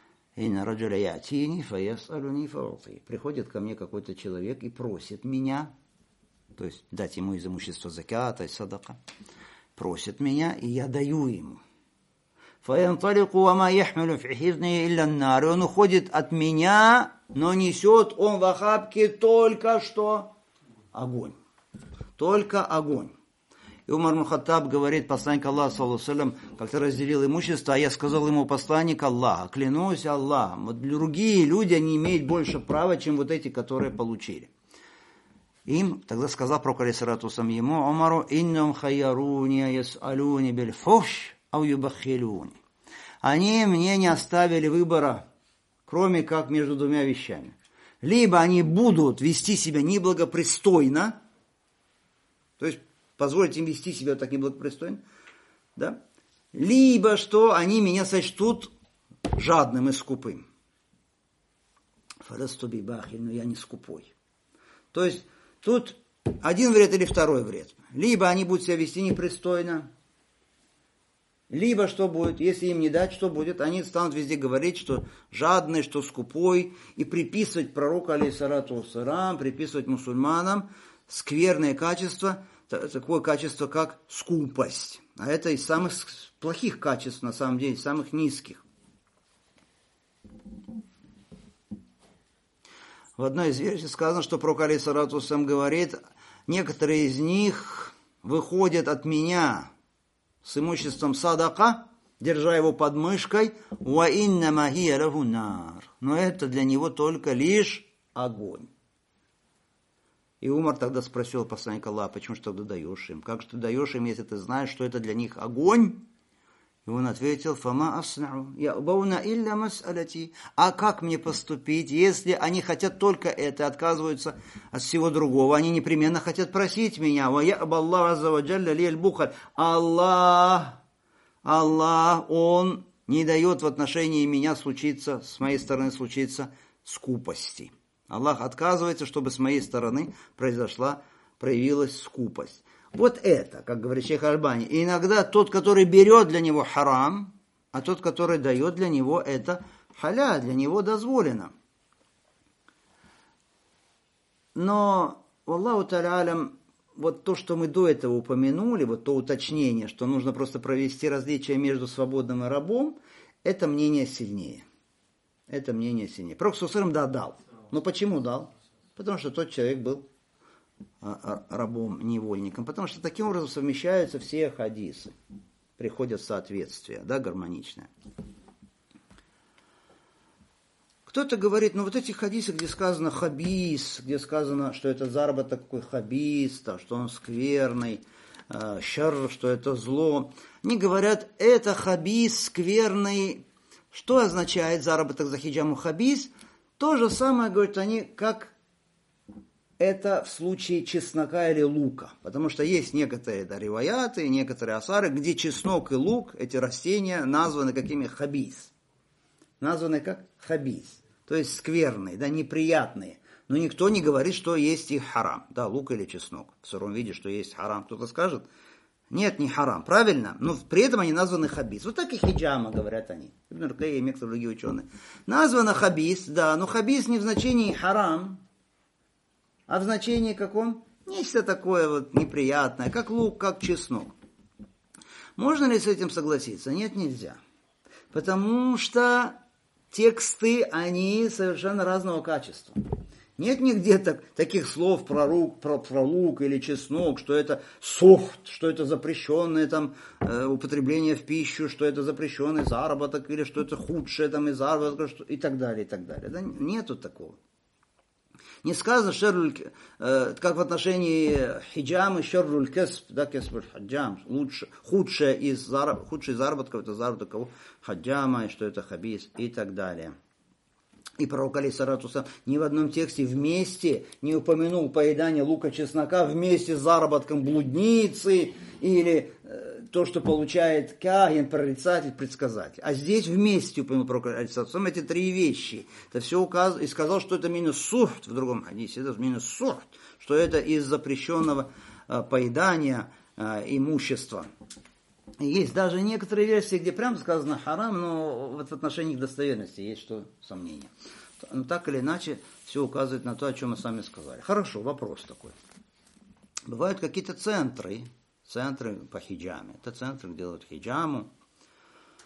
приходит ко мне какой-то человек и просит меня, то есть дать ему из имущества заката и садака, просит меня, и я даю ему. фаянталику ва ма яхмилу фи хизни илля ан-нар. Он уходит от меня, но несет он в охапке только что огонь. Только огонь. И Умар ибн Хаттаб говорит, посланник Аллаха, саллаллаху алейхи ва саллям, как-то разделил имущество, а я сказал ему, посланник Аллаха, клянусь Аллахом, вот другие люди, они имеют больше права, чем вот эти, которые получили. Им тогда сказал пророк алейхиссалату вассалям ему, Умару, иннам хайяруни яс'алуни биль фуш ау юбаххилуни. Они мне не оставили выбора, кроме как между двумя вещами. Либо они будут вести себя неблагопристойно, то есть позволить им вести себя так неблагопристойно, да? Либо что они меня сочтут жадным и скупым. Фарасту бибахи, но я не скупой. То есть тут один вред или второй вред. Либо они будут себя вести непристойно, либо что будет, если им не дать, что будет, они станут везде говорить, что жадный, что скупой, и приписывать пророку, алейхиссалату вассалям, приписывать мусульманам скверные качества, такое качество, как скупость. А это из самых плохих качеств, на самом деле, самых низких. В одной из версий сказано, что пророк алейхиссалату вассалям говорит, некоторые из них выходят от меня с имуществом садака, держа его под мышкой, ва иннама хия лаху нар. Но это для него только лишь огонь. И Умар тогда спросил посланника Аллаха, почему же тогда даешь им? Как же ты даешь им, если ты знаешь, что это для них огонь? И он ответил, фама аснау, я'бауна илля мас'алати. А как мне поступить, если они хотят только это, отказываются от всего другого? Они непременно хотят просить меня. Ва я'баллаху азза ва джалля ли'аль бухаль. Аллах, Он не дает в отношении меня случиться, с моей стороны случиться скупости. Аллах отказывается, чтобы с моей стороны проявилась скупость. Вот это, как говорит шейх Альбани. И иногда тот, который берет для него харам, а тот, который дает для него это халя, для него дозволено. Но, Аллаху та'аля, вот то, что мы до этого упомянули, вот то уточнение, что нужно просто провести различие между свободным и рабом, это мнение сильнее. Это мнение сильнее. Пророк саллаллаху алейхи ва саллям дал. Но почему дал? Потому что тот человек был рабом, невольником. Потому что таким образом совмещаются все хадисы. Приходят в соответствие, да, гармоничное. Кто-то говорит, ну вот эти хадисы, где сказано хабис, где сказано, что это заработок такой хабис, что он скверный, шар, что это зло. Они говорят, это хабис скверный. Что означает заработок за хиджаму хабис? То же самое, говорят они, как это в случае чеснока или лука. Потому что есть некоторые риваяты, некоторые асары, где чеснок и лук, эти растения, названы какими хабис. Названы как хабис. То есть скверные, да, неприятные. Но никто не говорит, что есть их харам. Да, лук или чеснок. В сыром виде, что есть харам. Кто-то скажет, нет, не харам. Правильно? Но при этом они названы хабис. Вот так и хиджама, говорят они. Ибн Ар-Кайим и некоторые другие ученые. Названо хабис, да, но хабис не в значении харам, а в значении каком? Нечто такое вот неприятное, как лук, как чеснок. Можно ли с этим согласиться? Нет, нельзя. Потому что тексты, они совершенно разного качества. Нет нигде таких слов про лук или чеснок, что это сухт, что это запрещенное там, употребление в пищу, что это запрещенный заработок, или что это худшее там, из заработка, и так далее, и так далее. Да, нету такого. Не сказано, как в отношении хиджамы, шерруль кесп, да, кесп хаджам, худший заработок, это заработок кого? Хаджама, и что это хабис, и так далее. И пророк алейхиссалату вассалям ни в одном тексте вместе не упомянул поедание лука, чеснока вместе с заработком блудницы или то, что получает кахин, прорицатель, предсказатель. А здесь вместе упомянул пророк алейхиссалату вассалям эти три вещи. Это все указано, и сказал, что это минус сухт в другом хадисе, это минус сухт, что это из запрещенного поедания имущества. Есть даже некоторые версии, где прямо сказано харам, но вот в отношении их достоверности есть что сомнение. Но так или иначе, все указывает на то, о чем мы сами сказали. Хорошо, вопрос такой. Бывают какие-то центры по хиджаме. Это центры, где делают хиджаму.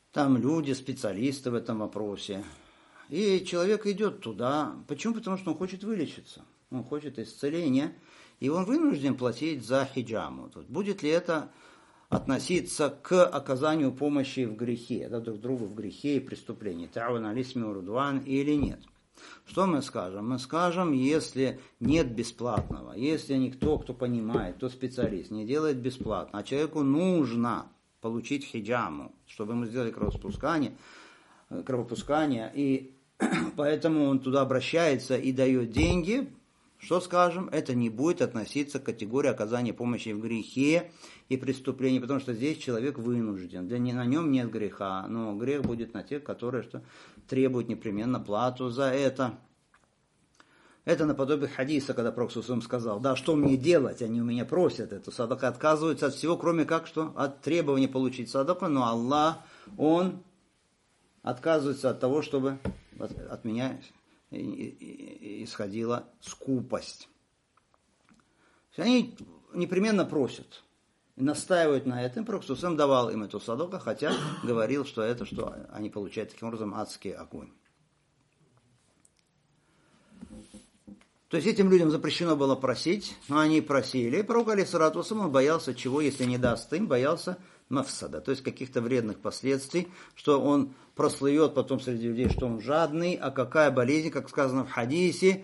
там люди, специалисты в этом вопросе. И человек идет туда. Почему? Потому что он хочет вылечиться. Он хочет исцеления. И он вынужден платить за хиджаму. Будет ли это относиться к оказанию помощи в грехе, друг другу в грехе и преступлении, та'авун аль-исми вал'удван, или нет? Что мы скажем? Мы скажем, если нет бесплатного, если никто, кто понимает, кто специалист, не делает бесплатно, а человеку нужно получить хиджаму, чтобы ему сделали кровопускание, и поэтому он туда обращается и дает деньги, что скажем, это не будет относиться к категории оказания помощи в грехе и преступлении, потому что здесь человек вынужден. На нем нет греха, но грех будет на тех, которые требуют непременно плату за это. Это наподобие хадиса, когда Пророк сказал, да, что мне делать, они у меня просят эту садака, отказываются от всего, кроме как что от требования получить садаку, но Аллах, Он отказывается от того, чтобы от меня исходила скупость. Они непременно просят и настаивают на этом. Пророк давал им эту садаку, хотя говорил, что они получают таким образом адский огонь. То есть этим людям запрещено было просить, но они просили. И пророк алейхиссалату вассалям, он боялся чего, если не даст им, боялся мафсада, то есть каких-то вредных последствий, что он прослывет потом среди людей, что он жадный, а какая болезнь, как сказано в хадисе,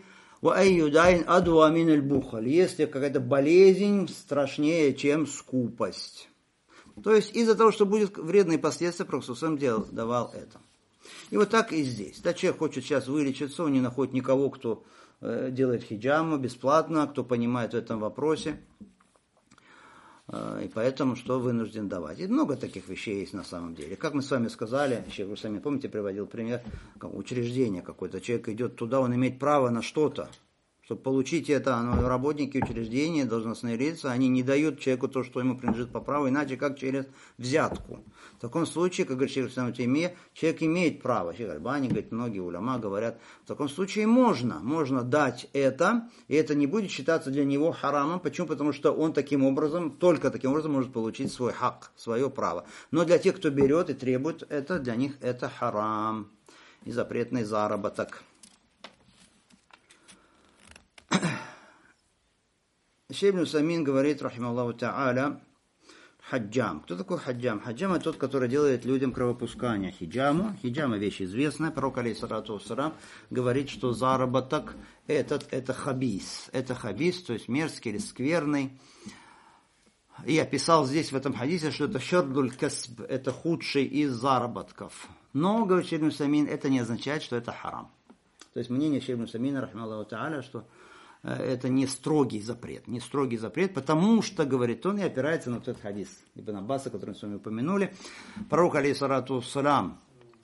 если какая-то болезнь страшнее, чем скупость. То есть из-за того, что будут вредные последствия, Пророк давал это. И вот так и здесь. Да, человек хочет сейчас вылечиться, он не находит никого, кто делает хиджаму бесплатно, кто понимает в этом вопросе. И поэтому что вынужден давать. И много таких вещей есть на самом деле. Как мы с вами сказали, вы сами помните, приводил пример, учреждение какое-то. Человек идет туда, он имеет право на что-то. Чтобы получить это, работники учреждения, должностные лица, они не дают человеку то, что ему принадлежит по праву, иначе как через взятку. В таком случае, как говорит шейх ислам Таймия, человек имеет право. Шейх Альбани, говорит, многие уляма говорят, в таком случае можно дать это, и это не будет считаться для него харамом. Почему? Потому что он только таким образом может получить свой хак, свое право. Но для тех, кто берет и требует это, для них это харам и запретный заработок. Шейх ибн Усаймин говорит, рахималлаху та'аля, хаджам. Кто такой хаджам? Хаджам — это тот, который делает людям кровопускание. Хиджама вещь известная. Пророк алейхиссалату вассалям говорит, что заработок это хабис. Это хабис, то есть мерзкий или скверный. И описал здесь в этом хадисе, что это шардуль касб, это худший из заработков. Но, говорит шейх ибн Усаймин, это не означает, что это харам. То есть мнение шейха ибн Усаймина, рахималлаху та'аля, что это не строгий запрет, потому что, говорит он, и опирается на тот хадис Ибн Аббаса, который мы с вами упомянули. Пророк, алейхиссалату вассалям,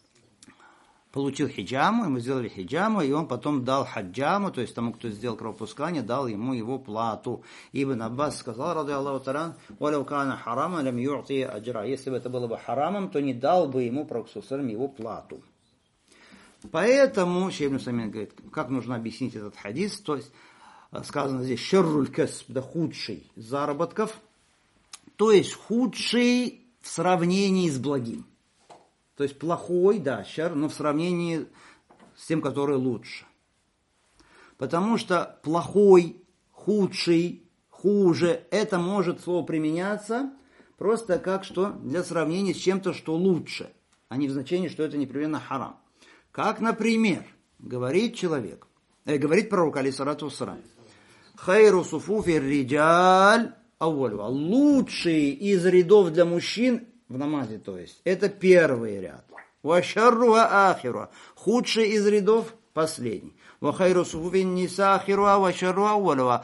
получил хиджаму, ему сделали хиджаму, и он потом дал хаджаму, то есть тому, кто сделал кровопускание, дал ему его плату. Ибн Аббас сказал, ради Аллаху та'аля, «Валяу кана харама, лям ю'ти аджра». Если бы это было бы харамом, то не дал бы ему, пророк его плату. Поэтому, шейх ибн Усаймин говорит, как нужно объяснить этот хадис, то есть сказано здесь шарруль касб, да, худший из заработков, то есть худший в сравнении с благим. То есть плохой, да, шар, но в сравнении с тем, который лучше. Потому что плохой, худший, хуже, это может слово применяться просто как что для сравнения с чем-то, что лучше, а не в значении, что это непременно харам. Как, например, говорит пророк, алейхиссалату вассалям, хайру суфуфи риджаль ауалю, лучший из рядов для мужчин в намазе, то есть, это первый ряд. Ва шарру ва ахиру, худший из рядов последний. Ва хайру суфуфи ниса ахиру ва шарру ауалю.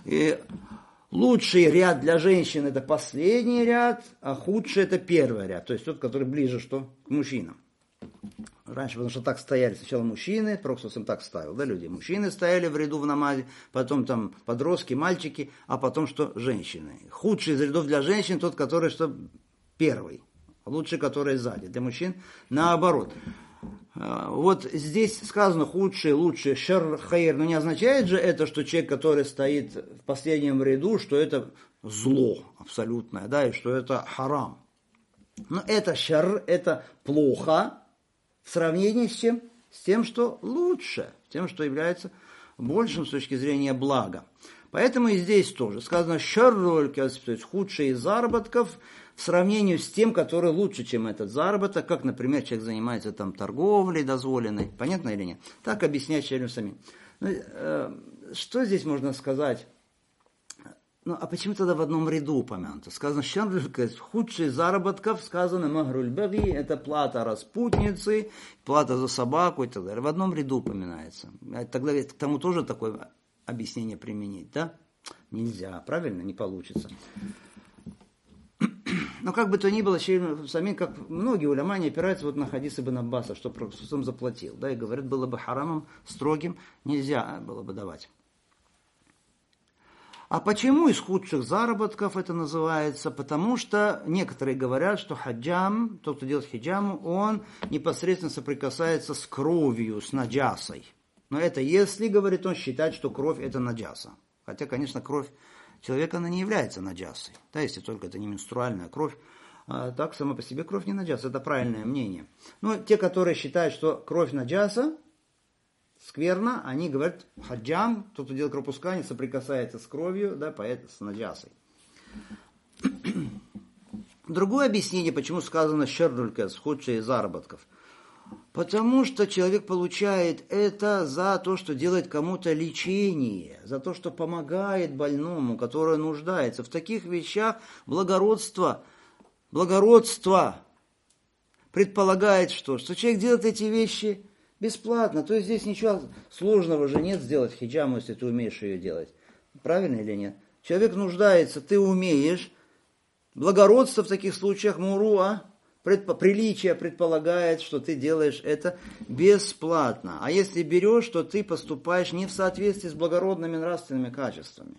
Лучший ряд для женщин это последний ряд, а худший это первый ряд, то есть тот, который ближе что к мужчинам. Раньше, потому что так стояли сначала мужчины, Пророк так ставил, да, люди. Мужчины стояли в ряду в намазе, потом там подростки, мальчики, а потом что? Женщины. Худший из рядов для женщин тот, который что? Первый. Лучший, который сзади. Для мужчин наоборот. Вот здесь сказано худший, лучший, шар, хайр, но не означает же это, что человек, который стоит в последнем ряду, что это зло абсолютное, да, и что это харам. Но это шар, это плохо в сравнении с чем? С тем, что лучше, с тем, что является большим с точки зрения блага. Поэтому и здесь тоже сказано шарруль касб, то есть худший из заработков в сравнении с тем, который лучше, чем этот заработок, как, например, человек занимается там торговлей дозволенной, понятно или нет? Так объяснять шейху самим. Что здесь можно сказать? Ну, а почему тогда в одном ряду упомянуто? Сказано, худший из заработков, сказано, магруль баги, это плата распутницы, плата за собаку и так далее. В одном ряду упоминается. Тогда к тому тоже такое объяснение применить, да? Нельзя, правильно? Не получится. Но как бы то ни было, самим, как многие уляма не опираются вот на хадис Ибн Аббаса, что Пророк заплатил, да, и говорят, было бы харамом, строгим, нельзя было бы давать. А почему из худших заработков это называется? Потому что некоторые говорят, что хаджам, тот, кто делает хиджаму, он непосредственно соприкасается с кровью, с наджасой. Но это если, говорит он, считать, что кровь это наджаса. Хотя, конечно, кровь человека, она не является наджасой. Да, если только это не менструальная кровь. А так, сама по себе кровь не наджаса. Это правильное мнение. Но те, которые считают, что кровь наджаса, скверно, они говорят, хаджам, тот, кто делает кровопускание, соприкасается с кровью, да, поэтому с наджасой. Другое объяснение, почему сказано шаррулькас, худшие из заработков. Потому что человек получает это за то, что делает кому-то лечение, за то, что помогает больному, который нуждается. В таких вещах благородство предполагает что? Что человек делает эти вещи бесплатно. То есть здесь ничего сложного же нет сделать хиджаму, если ты умеешь ее делать. Правильно или нет? Человек нуждается, ты умеешь. Благородство в таких случаях, муруа, приличие предполагает, что ты делаешь это бесплатно. А если берешь, то ты поступаешь не в соответствии с благородными нравственными качествами.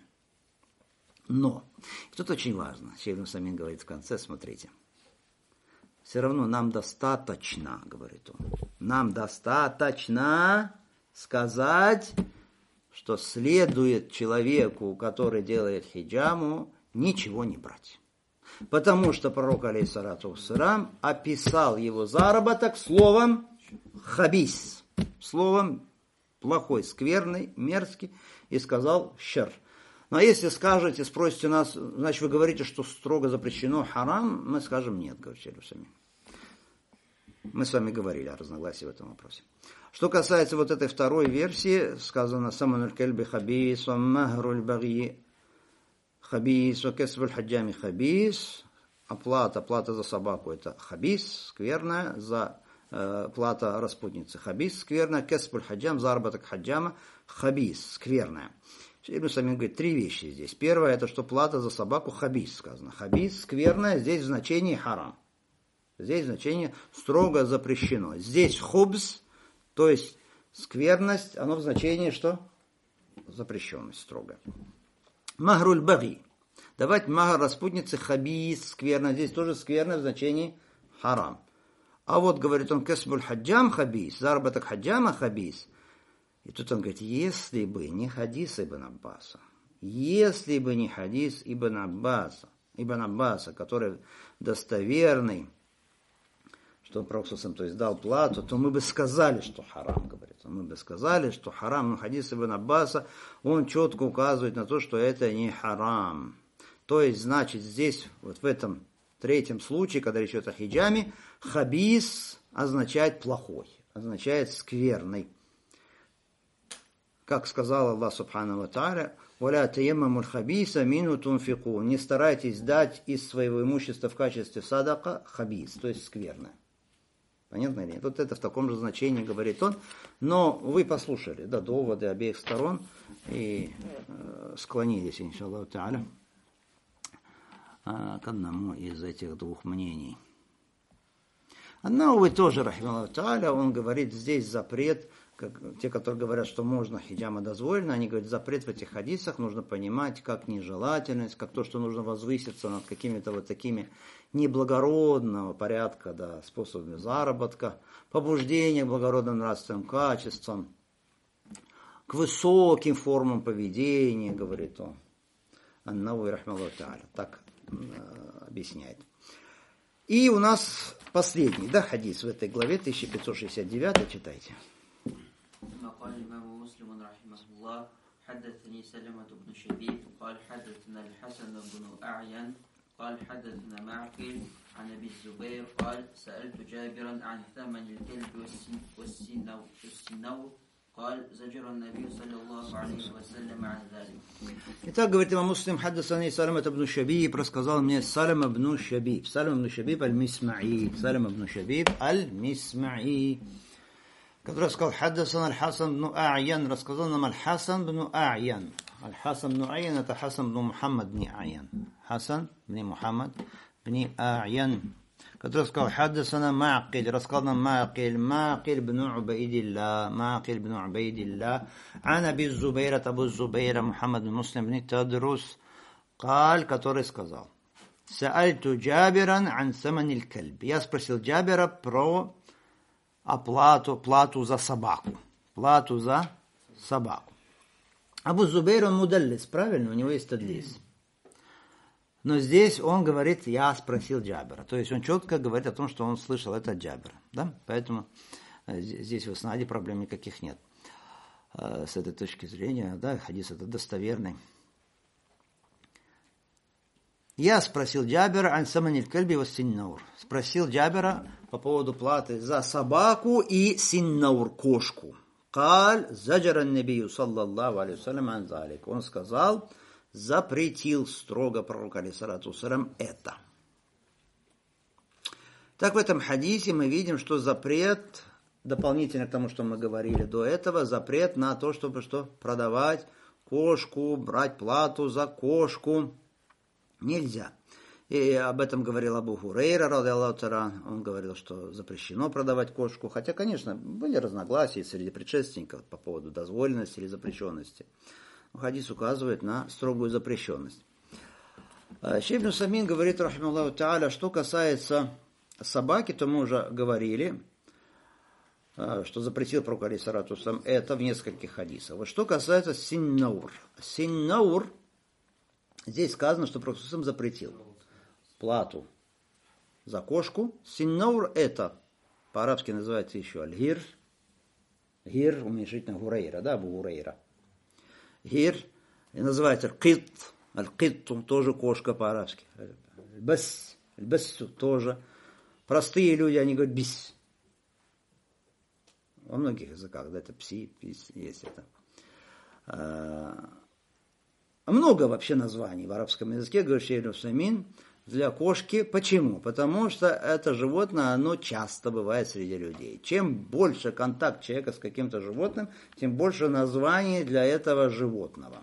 Но, тут очень важно, Шейх Самин говорит в конце, смотрите. Все равно нам достаточно, говорит он, нам достаточно сказать, что следует человеку, который делает хиджаму, ничего не брать. Потому что пророк, алейхиссалату вассалям, описал его заработок словом хабис, словом плохой, скверный, мерзкий, и сказал шар. Но если скажете, спросите нас, значит вы говорите, что строго запрещено харам, мы скажем нет, говорите сами. Мы с вами говорили о разногласии в этом вопросе. Что касается вот этой второй версии, сказано самануль кельби хабис, махруль баги хабис, кесвуль хаджами хабис, плата за собаку это хабис, скверная, за плата распутницы хабис, скверная, кесвуль хаджам, заработок хаджама, хабис, скверная. Ибн Самин говорит, три вещи здесь. Первое, это что плата за собаку хабис сказано. Хабис, скверная, здесь в значении харам. Здесь значение строго запрещено. Здесь хубс, то есть скверность, оно в значении что? Запрещенность строго. Магруль баги. Давать магар распутницы хабис, скверно. Здесь тоже скверно в значении харам. А вот, говорит он, кесбуль хаджам хабис, заработок хаджама хабис. И тут он говорит, если бы не хадис Ибн Аббаса, если бы не хадис Ибн Аббаса, который достоверный, что Пророк то есть дал плату, то мы бы сказали, что харам, говорит. Мы бы сказали, что харам, но хадис Ибн Аббаса, он четко указывает на то, что это не харам. То есть, значит, здесь, вот в этом третьем случае, когда речь идет о хиджаме, хабис означает плохой, означает скверный. Как сказал Аллах Субхану ва Тааля, «Валя таяммамуль хабиса мину тунфику». Не старайтесь дать из своего имущества в качестве садака хабис, то есть скверное. Понятно или нет? Вот это в таком же значении говорит он. Но вы послушали, да, доводы обеих сторон и склонились, иншаллаху тааля, к одному из этих двух мнений. Аннауи тоже, рахималлаху тааля, он говорит, здесь запрет, как, те, которые говорят, что можно хиджама дозволено, они говорят, запрет в этих хадисах нужно понимать как нежелательность, как то, что нужно возвыситься над какими-то вот такими неблагородного порядка, да, способами заработка, побуждения к благородным нравственным качествам, к высоким формам поведения, говорит он. Аннауи, рахималлаху тааля, так объясняет. И у нас последний, да, хадис в этой главе, 1569, читайте. قال الإمام مسلم رحمه الله حدثني سلمة بن شبيب قال حدثنا الحسن بن أعين قال حدثنا معقل عن أبي الزبير قال سألت جابرا عن ثمن الكلب والسنور قال زجر النبي صلى الله عليه وسلم عن ذلك. Итак, говорит имам Муслим, حدثني سلمة بن شبيب, рассказал мне Салама бн Шабиб. Салама бн Шабиб аль-Мисмаи. Салама бн Шабиб аль-Мисмаи. Который сказал, حدثنا الحسن بن أعين, рассказал нам Аль-Хасан бн А'ян. Аль-Хасан бн А'ян это Хасан бн Мухаммад бн А'ян. Хасан бн Мухаммад бн А'ян. Который сказал, حدثنا معقل, рассказал нам معقل بن عبيد الله عن أبي الزبير أبو الزبير محمد بن مسلم بن تدرس قال, который сказал, سألت جابرا عن ثمن الكلب. Я спросил Джабера про плату за собаку. Плату за собаку. Абу Зубейр, он мудаллис, правильно? У него есть тадлис. Но здесь он говорит, я спросил Джабера. То есть он четко говорит о том, что он слышал это от Джабера. Да? Поэтому здесь в иснаде проблем никаких нет. С этой точки зрения, да, хадис это достоверный. Я спросил Джабера ан саманиль кальби ва синнаур. Спросил Джабера по поводу платы за собаку и синнаур, кошку. Каль заджара набию саллаллаху алейхи вассалям ан залик. Он сказал, запретил строго пророк алейхиссалату вассалям это. Так в этом хадисе мы видим, что запрет, дополнительно к тому, что мы говорили до этого, запрет на то, чтобы продавать кошку, брать плату за кошку. Нельзя. И об этом говорил Абу Хурейра, радиаллаху та'аля. Он говорил, что запрещено продавать кошку. Хотя, конечно, были разногласия среди предшественников по поводу дозволенности или запрещенности. Но хадис указывает на строгую запрещенность. Шейх ибн Усаймин говорит, рахимахуллаху та'аля, что касается собаки, то мы уже говорили, что запретил пророк алейхиссалату вассалям это в нескольких хадисах. Вот что касается синнаур. Синнаур, здесь сказано, что пророк запретил плату за кошку. Синнаур это по-арабски называется еще аль-гир. Гир уменьшительно гурейра, да, Абу Гурейра. Гир, и называется аль-кит. Аль-кит тоже кошка по-арабски. Аль-бас тоже. Простые люди, они говорят бис. Во многих языках, да, это пси, пис, есть это. Много вообще названий в арабском языке, говорит Шейх ибн Усаймин, для кошки. Почему? Потому что это животное, оно часто бывает среди людей. Чем больше контакт человека с каким-то животным, тем больше названий для этого животного.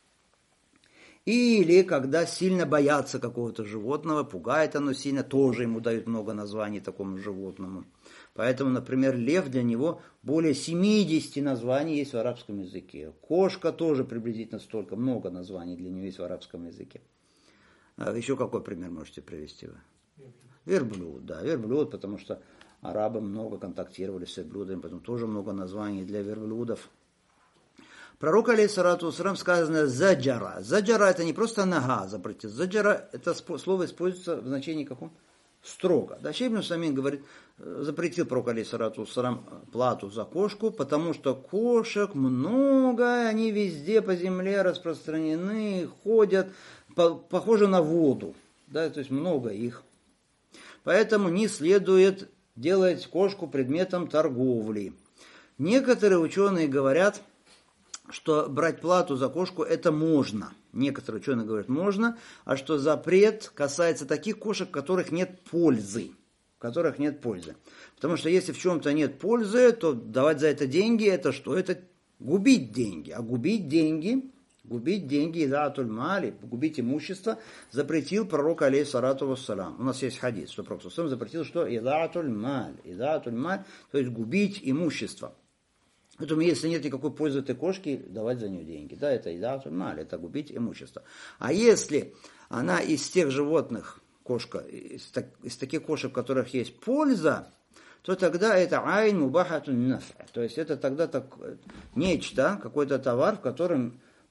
Или когда сильно боятся какого-то животного, пугает оно сильно, тоже ему дают много названий такому животному. Поэтому, например, лев, для него более 70 названий есть в арабском языке. Кошка тоже приблизительно столько, много названий для нее есть в арабском языке. Еще какой пример можете привести вы? Верблюд, да, верблюд, потому что арабы много контактировали с верблюдами, поэтому тоже много названий для верблюдов. Пророк алейхиссалату вассалям сказано заджара. Заджара это не просто нога запретил. Заджара это слово используется в значении каком? Строго. Да, Шейх ибн Усаймин говорит, запретил пророк алейхиссалату вассалям плату за кошку, потому что кошек много, они везде по земле распространены, ходят, похожи на воду. Да, то есть много их. Поэтому не следует делать кошку предметом торговли. Некоторые ученые говорят, что брать плату за кошку это можно. Некоторые ученые говорят можно, а что запрет касается таких кошек, в которых нет пользы. Потому что если в чем-то нет пользы, то давать за это деньги, это что? Это губить деньги. А губить деньги, идаатуль мали, губить имущество, запретил пророк алейхиссалату вассалям. У нас есть хадис, что пророк запретил, что идаатуль маль, то есть губить имущество. Поэтому, если нет никакой пользы этой кошки, давать за нее деньги. Да, это идаатуль маль, это губить имущество. А если она из тех животных, кошка, из таких кошек, в которых есть польза, то тогда это айн мубахатун наф'а. То есть это тогда нечто, какой-то товар, в котором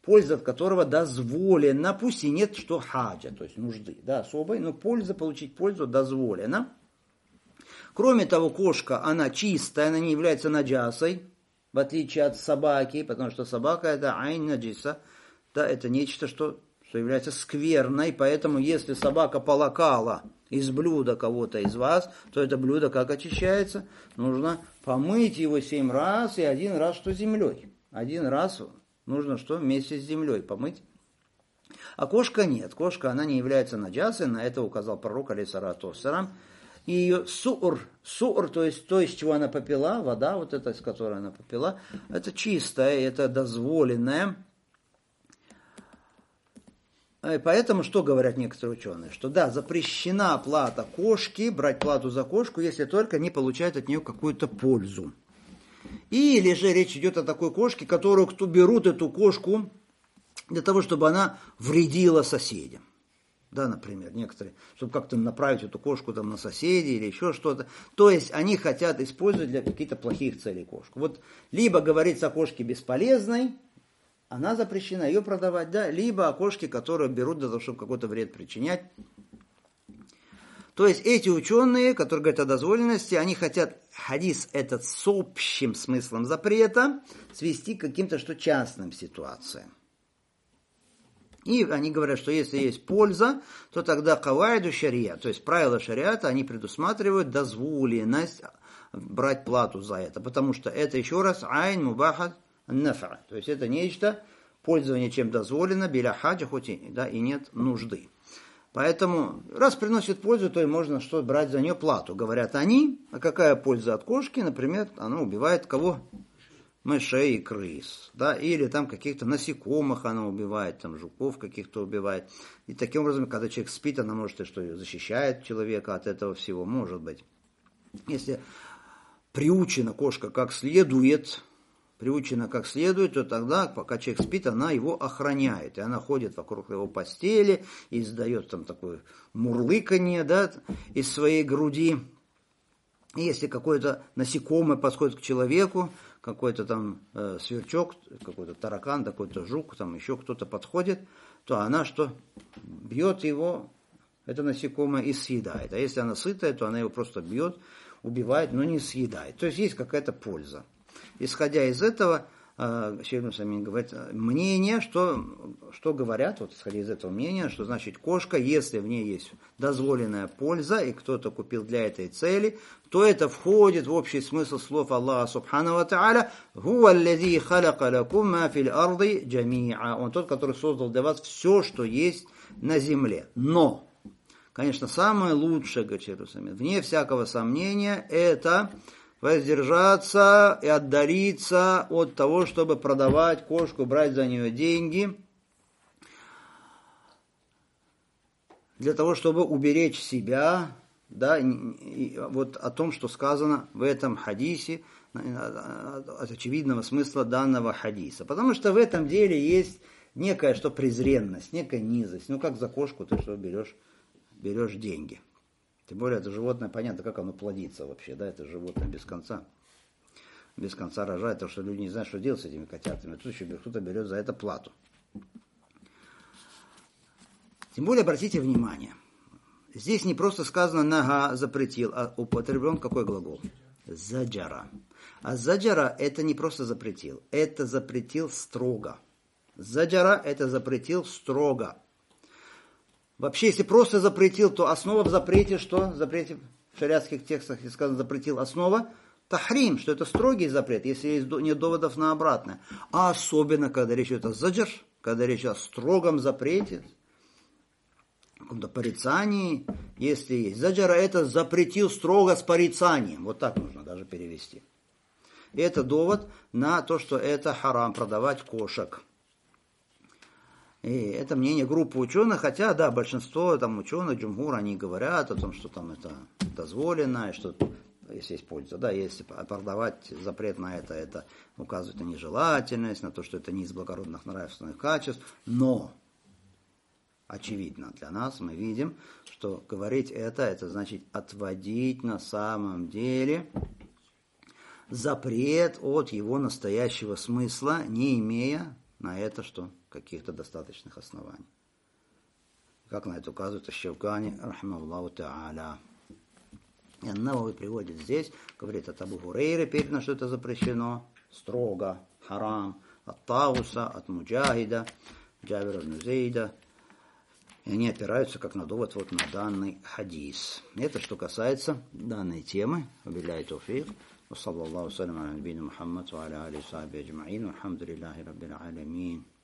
польза от которого дозволена, пусть и нет что хаджа, то есть нужды, да, особой, но получить пользу дозволено. Кроме того, кошка, она чистая, она не является наджасой, в отличие от собаки, потому что собака это айн наджиса, да, это нечто, что является скверной, поэтому если собака полакала из блюда кого-то из вас, то это блюдо как очищается? Нужно помыть его 7 раз и 1 раз что землей. 1 раз нужно что вместе с землей помыть. А кошка нет. Кошка, она не является наджасой, на это указал пророк, алейхиссалату вассалям. И ее сур, то есть то, из чего она попила, вода вот эта, из которой она попила, это чистая, это дозволенное. И поэтому, что говорят некоторые ученые? Что да, запрещена плата кошки, брать плату за кошку, если только не получает от нее какую-то пользу. Или же речь идет о такой кошке, которую кто берут эту кошку для того, чтобы она вредила соседям. Да, например, некоторые, чтобы как-то направить эту кошку там на соседей или еще что-то. То есть они хотят использовать для каких-то плохих целей кошку. Вот либо говорится о кошке бесполезной, она запрещена ее продавать, да, либо о кошке, которую берут для того, чтобы какой-то вред причинять. То есть эти ученые, которые говорят о дозволенности, они хотят хадис этот с общим смыслом запрета свести к каким-то что частным ситуациям. И они говорят, что если есть польза, то тогда кавайду шария, то есть правила шариата, они предусматривают дозволенность брать плату за это, потому что это еще раз айн мубахат нафа, то есть это нечто, пользование чем дозволено, биля хаджа, хоть и, да, и нет нужды. Поэтому, раз приносит пользу, то и можно что брать за нее плату. Говорят они, а какая польза от кошки? Например, она убивает кого? Мышей и крыс, да, или там каких-то насекомых она убивает, там жуков каких-то убивает. И таким образом, когда человек спит, она может и что защищает человека от этого всего, может быть. Если приучена кошка как следует, то тогда, пока человек спит, она его охраняет. И она ходит вокруг его постели и издает там такое мурлыканье, да, из своей груди. И если какое-то насекомое подходит к человеку, какой-то там сверчок, какой-то таракан, какой-то жук, там еще кто-то подходит, то она что? Бьет его, это насекомое, и съедает. А если она сытая, то она его просто бьет, убивает, но не съедает. То есть есть какая-то польза. Исходя из этого, Шейх Ибн Усаймин говорит, мнение, что говорят, вот исходя из этого мнения, что значит кошка, если в ней есть дозволенная польза, и кто-то купил для этой цели, то это входит в общий смысл слов Аллаха Субхану ва Тааля, «Хуа аллази халяка лакум ма фил арды джамиа». Он тот, который создал для вас все, что есть на земле. Но, конечно, самое лучшее, говорит Шейх Ибн Усаймин, вне всякого сомнения, это воздержаться и отдалиться от того, чтобы продавать кошку, брать за нее деньги, для того, чтобы уберечь себя, да, и вот о том, что сказано в этом хадисе, от очевидного смысла данного хадиса. Потому что в этом деле есть некая что презренность, некая низость. Ну, как за кошку ты что берешь деньги. Тем более, это животное, понятно, как оно плодится вообще, да, это животное без конца рожает, потому что люди не знают, что делать с этими котятами, тут еще кто-то берет за это плату. Тем более, обратите внимание, здесь не просто сказано «нага запретил», а употреблен какой глагол? «Заджара». А «заджара» это не просто запретил, это запретил строго. «Заджара» это запретил строго. Вообще, если просто запретил, то основа в запрете, что? В запрете в шариатских текстах сказано запретил. Основа тахрим, что это строгий запрет, если есть нет доводов на обратное. А особенно, когда речь идет о заджар, когда речь о строгом запрете, о каком-то порицании, если есть. Заджара это запретил строго с порицанием. Вот так нужно даже перевести. И это довод на то, что это харам продавать кошек. И это мнение группы ученых, хотя, да, большинство там ученых, джумгур, они говорят о том, что там это дозволено, и что, если есть польза, да, если продавать запрет на это указывает на нежелательность, на то, что это не из благородных нравственных качеств, но, очевидно для нас, мы видим, что говорить это значит отводить на самом деле запрет от его настоящего смысла, не имея на это что? каких-то достаточных оснований. Как на это указывает Аш-Шавкани, рахмахуллаху та'аля. И Ан-Навави приводит здесь, говорит от Абу Хурейры, передано, что это запрещено, строго, харам, от Тауса, от Муджахида, Джабира ибн Зейда. И они опираются как на довод вот на данный хадис. Это что касается данной темы. Вабилляхи тауфик. Ва саллаллаху салям аля набийна Мухаммад ва аля алихи ва сахбихи аджмаин. Вальхамдулиллахи раббил алямин.